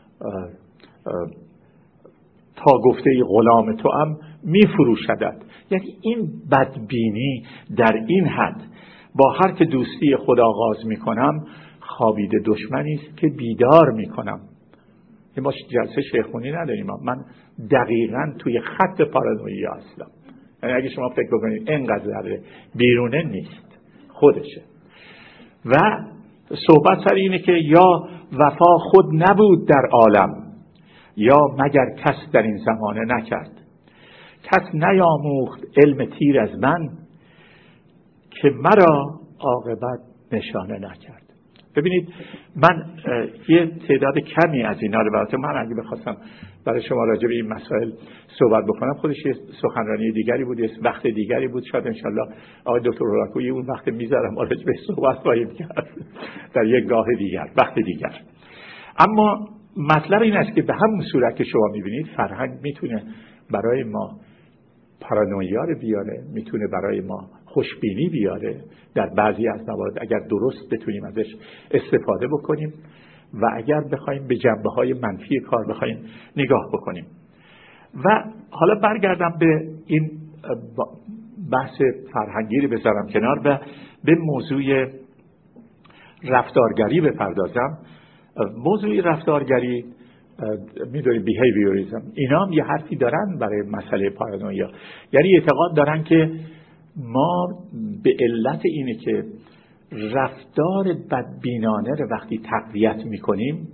تا گفته ای غلام تو هم میفروشدت. یعنی این بدبینی در این حد، با هر که دوستی خود آغاز میکنم خوابیده دشمنی است که بیدار میکنم. ما جلسه شیخونی نداریم، من دقیقاً توی خط پارانویا هستم. یعنی اگه شما فکر بکنید اینقدر بیرونه نیست، خودشه. و صحبت سر اینه که یا وفا خود نبود در عالم، یا مگر کس در این زمانه نکرد. کس نیاموخت علم تیر از من، که مرا عاقبت نشانه نکرد. ببینید من یه تعداد کمی از اینا رو براتون، من اگه بخواستم برای شما راجع به این مسائل صحبت بکنم خودش یه سخنرانی دیگری بود، یه وقت دیگری بود. شاید انشالله آقای دکتر هولاکویی اون وقت میذارم راجع به صحبت خواهیم کرد در یک گاه دیگر، وقت دیگر. اما مطلب این است که به همون صورت که شما میبینید فرهنگ میتونه برای ما پارانویا رو بیاره، میتونه برای ما خوشبینی بیاره در بعضی از موارد اگر درست بتونیم ازش استفاده بکنیم و اگر بخوایم به جنبه‌های منفی کار بخوایم نگاه بکنیم. و حالا برگردم به این بحث فرهنگی رو بذارم کنار و به موضوع رفتارگری بپردازم. موضوع رفتارگری میدونید بیهیویوریسم، اینا هم یه حرفی دارن برای مسئله پارانویا. یعنی اعتقاد دارن که ما به علت اینه که رفتار بدبینانه رو وقتی تقویت میکنیم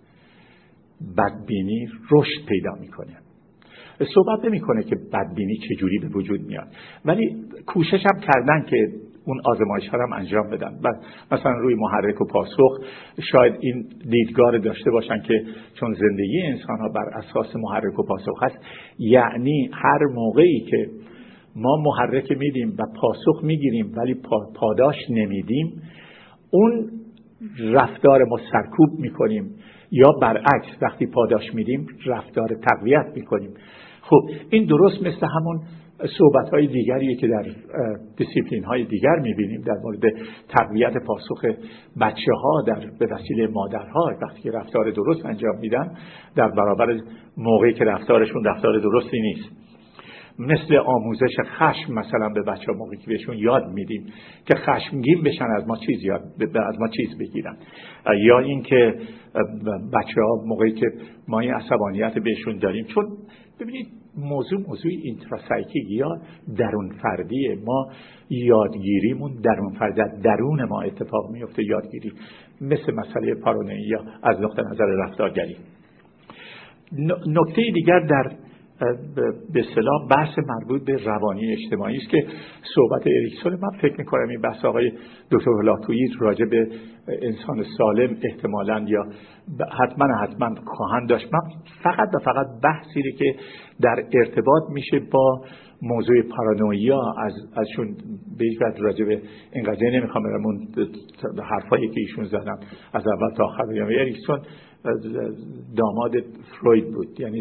بدبینی رشد پیدا میکنه. صحبت نمیکنه که بدبینی چجوری به وجود میاد، ولی کوشش هم کردن که اون آزمایش ها هم انجام بدن. مثلا روی محرک و پاسخ شاید این دیدگاه رو داشته باشن که چون زندگی انسان ها بر اساس محرک و پاسخ هست، یعنی هر موقعی که ما محرک میدیم و پاسخ میگیریم ولی پاداش نمیدیم، اون رفتار ما سرکوب میکنیم، یا برعکس وقتی پاداش میدیم رفتار تقویت میکنیم. خب این درست مثل همون صحبت‌های دیگریه که در دیسیپلین‌های دیگر می‌بینیم در مورد تقویت پاسخ بچه‌ها به وسیله مادرها وقتی که رفتار درست انجام میدن در برابر موقعی که رفتارشون رفتار درستی نیست. مثل آموزش خشم مثلا به بچه‌ها موقعی که بهشون یاد میدیم که خشمگین بشن از ما چیز بگیرن، یا اینکه بچه‌ها موقعی که ما این عصبانیت بهشون داریم، چون ببینید موضوع اینتراسایکیک یا درون فردیه، ما یادگیریمون درون فردی، درون ما اتفاق میفته یادگیری، مثل مسئله پارانویا از نقطه نظر رفتارگری. نکته دیگر در به اصطلاح بحث مربوط به روانی اجتماعی است که صحبت اریکسون، من فکر می‌کنم این بحث آقای دکتر هولاتویی راجع به انسان سالم احتمالاً یا حتما خواهند داشت. من فقط بحثی که در ارتباط میشه با موضوع پارانویا ازشون به هیچ وجه راجع به این قضیه نمیخوام برم. اون حرفایی که ایشون زدن از اول تا آخر بگم. اریکسون داماد فروید بود، یعنی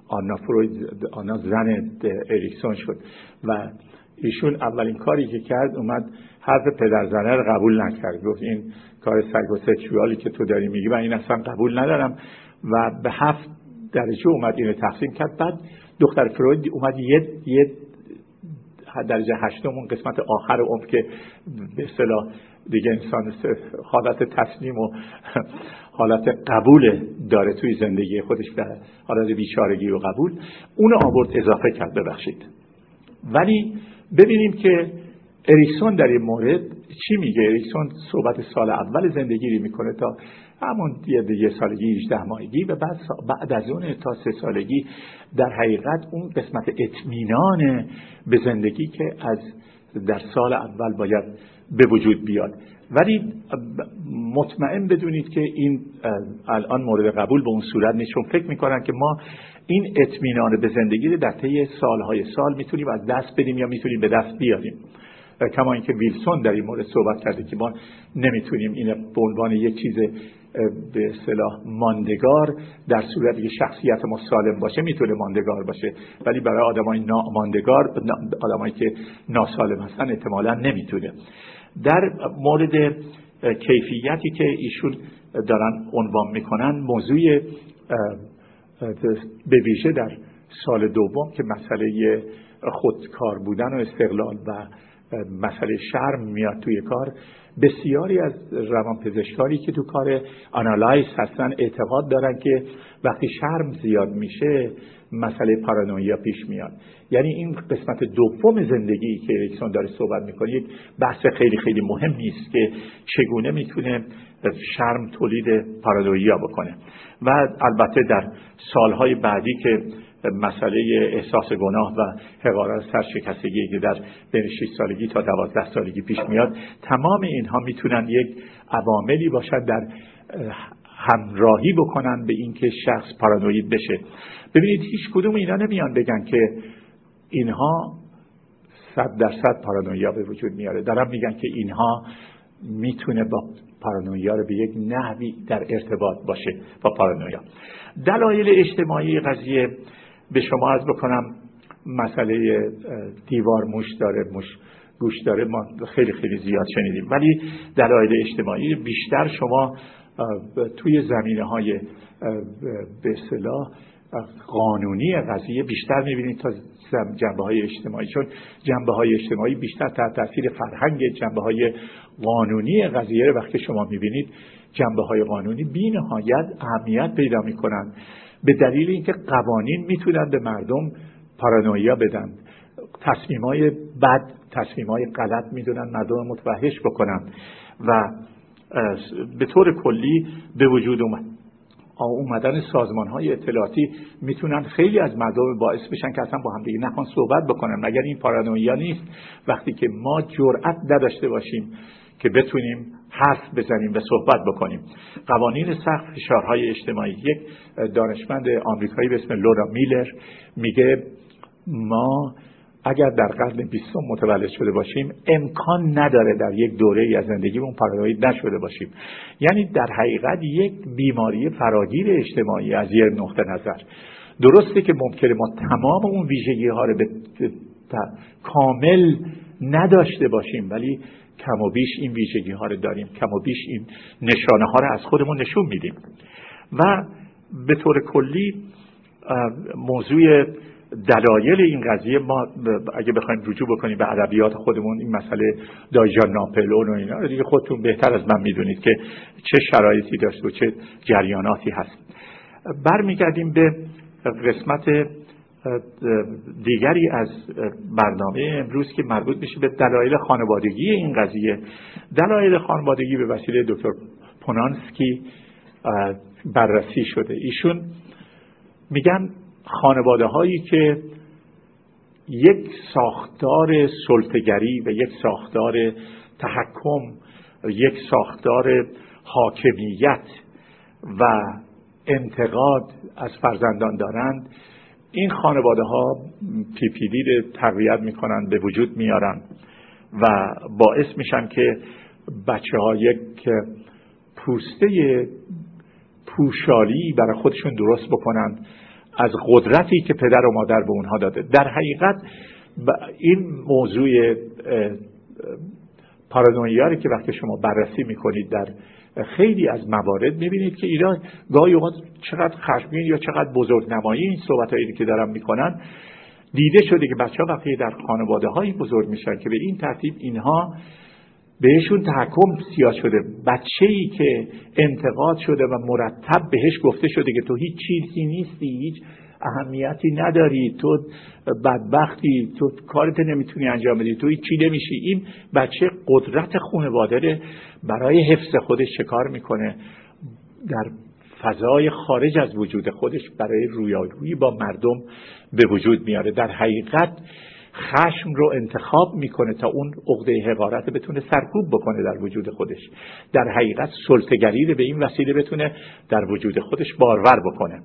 آنا زن اریکسون شد و ایشون اولین کاری که کرد اومد حرف پدرزنه رو قبول نکرد، گفت این کار سایکوسکشوالی که تو داری میگی من این اصلا قبول ندارم و به 7 درجه اومد اینو تقسیم کرد. بعد دختر فروید اومد یه درجه 8 اون قسمت آخر عمر که به اصطلاح دیگه انسان حالت تسلیم و حالت قبول داره توی زندگی خودش، در حالت بیچارگی و قبول، اونو آورد اضافه کرد. ببخشید. ولی ببینیم که اریکسون در این مورد چی میگه. اریکسون صحبت سال اول زندگی رو میکنه تا همون یه سالگی 18 ماهگی و بعد از اون تا 3 سالگی در حقیقت اون قسمت اطمینان به زندگی که در سال اول باید به وجود بیاد. ولی مطمئن بدونید که این الان مورد قبول به اون صورت نیست، چون فکر میکنن که ما این اطمینان به زندگی رو در طی سالهای سال میتونیم از دست بدیم یا میتونیم به دست بیاریم. کما اینکه ویلسون در این مورد صحبت کرده که ما نمیتونیم این به عنوان یک چیز به اصطلاح ماندگار، در صورتی که شخصیت ما سالم باشه میتونه ماندگار باشه، ولی برای آدمای ناماندگار، آدمایی که ناسالم هستن احتمالاً نمیتونه. در مورد کیفیتی که ایشون دارن عنوان میکنن، موضوع به ویژه در سال دوم که مسئله خودکار بودن و استقلال و مسئله شرم میاد توی کار، بسیاری از روانپزشکانی که تو کار آنالایز هستن اعتقاد دارن که وقتی شرم زیاد میشه مسئله پارانویا پیش میاد. یعنی این قسمت دوم زندگی که اریکسون داره صحبت میکنه یک بحث خیلی خیلی مهمی است که چگونه میتونه شرم تولید پارانویا بکنه. و البته در سالهای بعدی که مسئله احساس گناه و حقارت سرشکستگی که در بین 6 سالگی تا 12 سالگی پیش میاد، تمام اینها میتونن یک عواملی باشن در همراهی بکنن به اینکه شخص پارانوید بشه. ببینید هیچ کدوم اینا نمیان بگن که اینها 100% پارانویا به وجود میاره، دارن میگن که اینها میتونه با پارانویا رو به یک نحوی در ارتباط باشه با پارانویا. دلایل اجتماعی قضیه به شما عرض بکنم، مسئله دیوار موش داره، موش گوش داره، ما خیلی خیلی زیاد شنیدیم، ولی دلایل اجتماعی بیشتر شما توی زمینه‌های به اصطلاح قانونی قضیه بیشتر می‌بینید تا جنبه‌های اجتماعی، چون جنبه‌های اجتماعی بیشتر تحت تاثیر فرهنگ جنبه‌های قانونی قضیه رو وقتی شما می‌بینید، جنبه‌های قانونی بی‌نهایت اهمیت پیدا می‌کنند به دلیل اینکه قوانین میتونن به مردم پارانویا بدن، تصمیمای بد، تصمیمای غلط میدونن مردم متوحش بکنن و به طور کلی به وجود اومدن سازمان‌های اطلاعاتی میتونن خیلی از مردم باعث بشن که اصلا با هم دیگه نخوان صحبت بکنن. مگر این پارانویا نیست وقتی که ما جرأت نداشته باشیم که بتونیم حرف بزنیم و صحبت بکنیم. قوانین سخت فشارهای اجتماعی، یک دانشمند آمریکایی به اسم لورا میلر میگه ما اگر در قرن 20 متولد شده باشیم امکان نداره در یک دوره‌ای از زندگیمون پارانوید نشده باشیم. یعنی در حقیقت یک بیماری فراگیر اجتماعی از یک نقطه نظر. درسته که ممکنه ما تمام اون ویژگی‌ها رو کامل نداشته باشیم، ولی کم و بیش این ویژگی ها رو داریم، کم و بیش این نشانه ها رو از خودمون نشون میدیم. و به طور کلی موضوع دلایل این قضیه، ما اگه بخوایم رجوع بکنیم به ادبیات خودمون، این مسئله دایجان ناپلئون و اینا دیگه خودتون بهتر از من میدونید که چه شرایطی داشت و چه جریاناتی هست. برمیگردیم به قسمت دیگری از برنامه امروز که مربوط میشه به دلایل خانوادگی این قضیه. دلایل خانوادگی به وسیله دکتر پونانسکی بررسی شده. ایشون میگن خانواده هایی که یک ساختار سلطه‌گری و یک ساختار تحکم، یک ساختار حاکمیت و انتقاد از فرزندان دارند، این خانواده ها PPD رو تقویت میکنن، به وجود میارن و باعث میشن که بچه ها یک پوسته پوشالی برای خودشون درست بکنن از قدرتی که پدر و مادر به اونها داده. در حقیقت این موضوع پارانویایی که وقتی شما بررسی میکنید در خیلی از موارد میبینید که اینا گاهی اوقات چقدر خشمگین یا چقدر بزرگنمایی این صحبتایی که دارن میکنن. دیده شده که بچه‌ها وقتی در خانواده هایی بزرگ میشن که به این ترتیب اینها بهشون تحکم سیاه شده، بچه‌ای که انتقاد شده و مرتب بهش گفته شده که تو هیچ چیزی نیستی، هیچ اهمیتی نداری، تو بدبختی، تو کارت نمیتونی انجام بدی، تو هیچ چی نمیشی، این بچه قدرت خانواده برای حفظ خودش چه کار میکنه؟ در فضای خارج از وجود خودش برای رویارویی با مردم به وجود میاره. در حقیقت خشم رو انتخاب میکنه تا اون عقده حقارت بتونه سرکوب بکنه در وجود خودش. در حقیقت سلطه‌گری رو به این وسیله بتونه در وجود خودش بارور بکنه.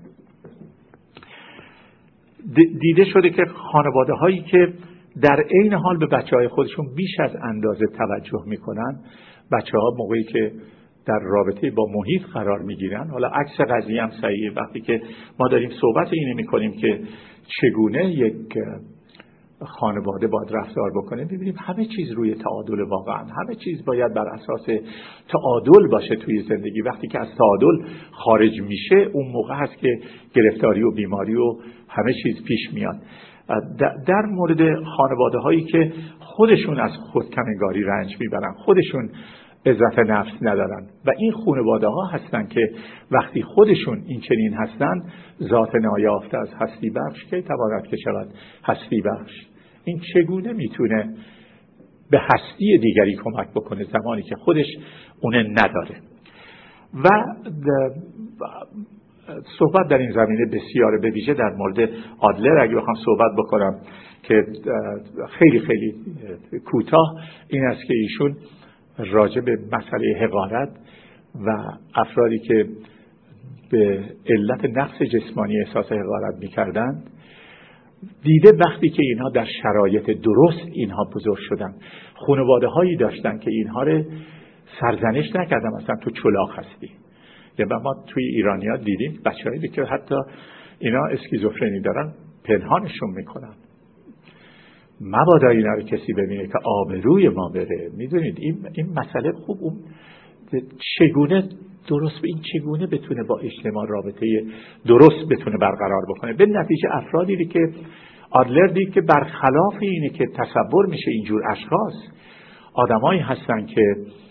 دیده شده که خانواده هایی که در عین حال به بچه های خودشون بیش از اندازه توجه میکنن، بچه ها موقعی که در رابطه با محیط قرار میگیرن، حالا عکس قضیه هم صحیحه، وقتی که ما داریم صحبت اینه میکنیم که چگونه یک خانواده باید رفتار بکنه، ببینیم همه چیز روی تعادل، واقعا همه چیز باید بر اساس تعادل باشه توی زندگی. وقتی که از تعادل خارج میشه اون موقع هست که گرفتاری و بیماری و همه چیز پیش میاد. در مورد خانواده هایی که خودشون از خودکنگاری رنج میبرن، خودشون عزت نفس ندارن و این خانواده ها هستن که وقتی خودشون این چنین هستن، ذات نایافته از هستی بخش که تواند که شود هستی بخش، این چگونه میتونه به هستی دیگری کمک بکنه زمانی که خودش اونه نداره؟ و صحبت در این زمینه بسیاره، به ویژه در مورد آدلر اگه بخوام صحبت بکنم که خیلی خیلی کوتاه، این است که ایشون راجع به مسئله حقارت و افرادی که به علت نقص جسمانی احساس حقارت می‌کردند، دیده وقتی که اینها در شرایط درست اینها بزرگ شدن، خانواده‌هایی داشتن که اینها رو سرزنش نکردن، مثلا تو چلاق هستی. یا ما توی ایرانی‌ها دیدیم بچه‌هایی که حتی اینا اسکیزوفرنی دارن پنهانشون میکنن، مبادا اینا رو کسی ببینه که آبروی ما بره. میدونید این مسئله خوب اون چگونه درست، این چگونه بتونه با اجتماع رابطه درست بتونه برقرار بکنه. به نتیجه افرادی که آدلر دید که برخلاف اینه که تصور میشه اینجور اشخاص آدمایی هستن که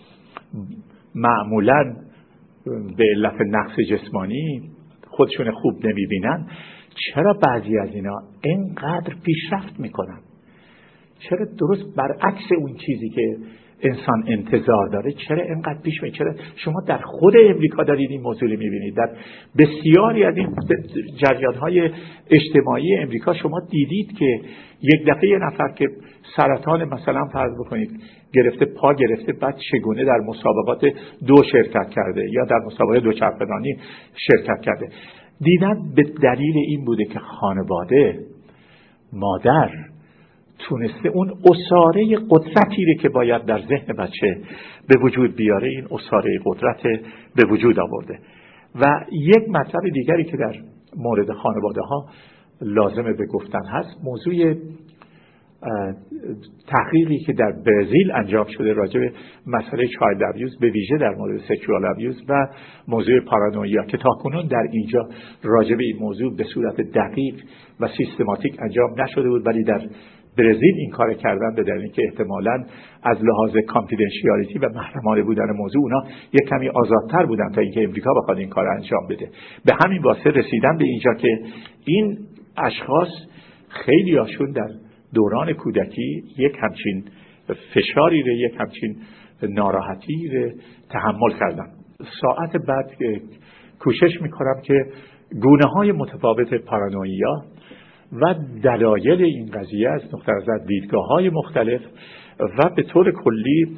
معمولاً به علت نقص جسمانی خودشون خوب نمیبینن، چرا بعضی از اینا اینقدر پیشرفت میکنن؟ چرا درست برعکس اون چیزی که انسان انتظار داره چرا اینقدر پیش میره؟ چرا شما در خود امریکا دارید این موضوع میبینید؟ در بسیاری از این جریان‌های اجتماعی امریکا شما دیدید که یک دفعه یه نفر که سرطان مثلا فرض بکنید گرفته، پا گرفته، بعد چگونه در مسابقات دو شرکت کرده یا در مسابقه دوچرخه‌رانی شرکت کرده. دیدن به دلیل این بوده که خانواده، مادر تونسته اون اساره قدرتی که باید در ذهن بچه به وجود بیاره، این اساره قدرت به وجود آورده. و یک مطلب دیگری که در مورد خانواده ها لازمه به گفتن هست، موضوع تحقیقی که در برزیل انجام شده راجع به مسئله چایلد ابیوز، به ویژه در مورد سکشوال ابیوز و موضوع پارانویا که تاکنون در اینجا راجع به این موضوع به صورت دقیق و سیستماتیک انجام نشده بود، ولی در برزیل این کار کردن به دلیل که احتمالاً از لحاظ کانفیدنشیالیتی و محرمانه بودن موضوع اونا یک کمی آزادتر بودن تا اینکه امریکا بخواد این کار انجام بده. به همین واسطه رسیدن به اینجا که این اشخاص خیلی هاشون در دوران کودکی یک همچین فشاری رو، یک همچین ناراحتی رو تحمل کردن. ساعت بعد کوشش میکنم که گونه‌های متفاوت پارانویا و دلایل این قضیه از نقطه نظر دیدگاه‌های مختلف و به طور کلی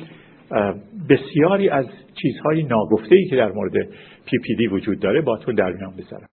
بسیاری از چیزهای ناگفته‌ای که در مورد PPD وجود داره باتون در میان بذارم.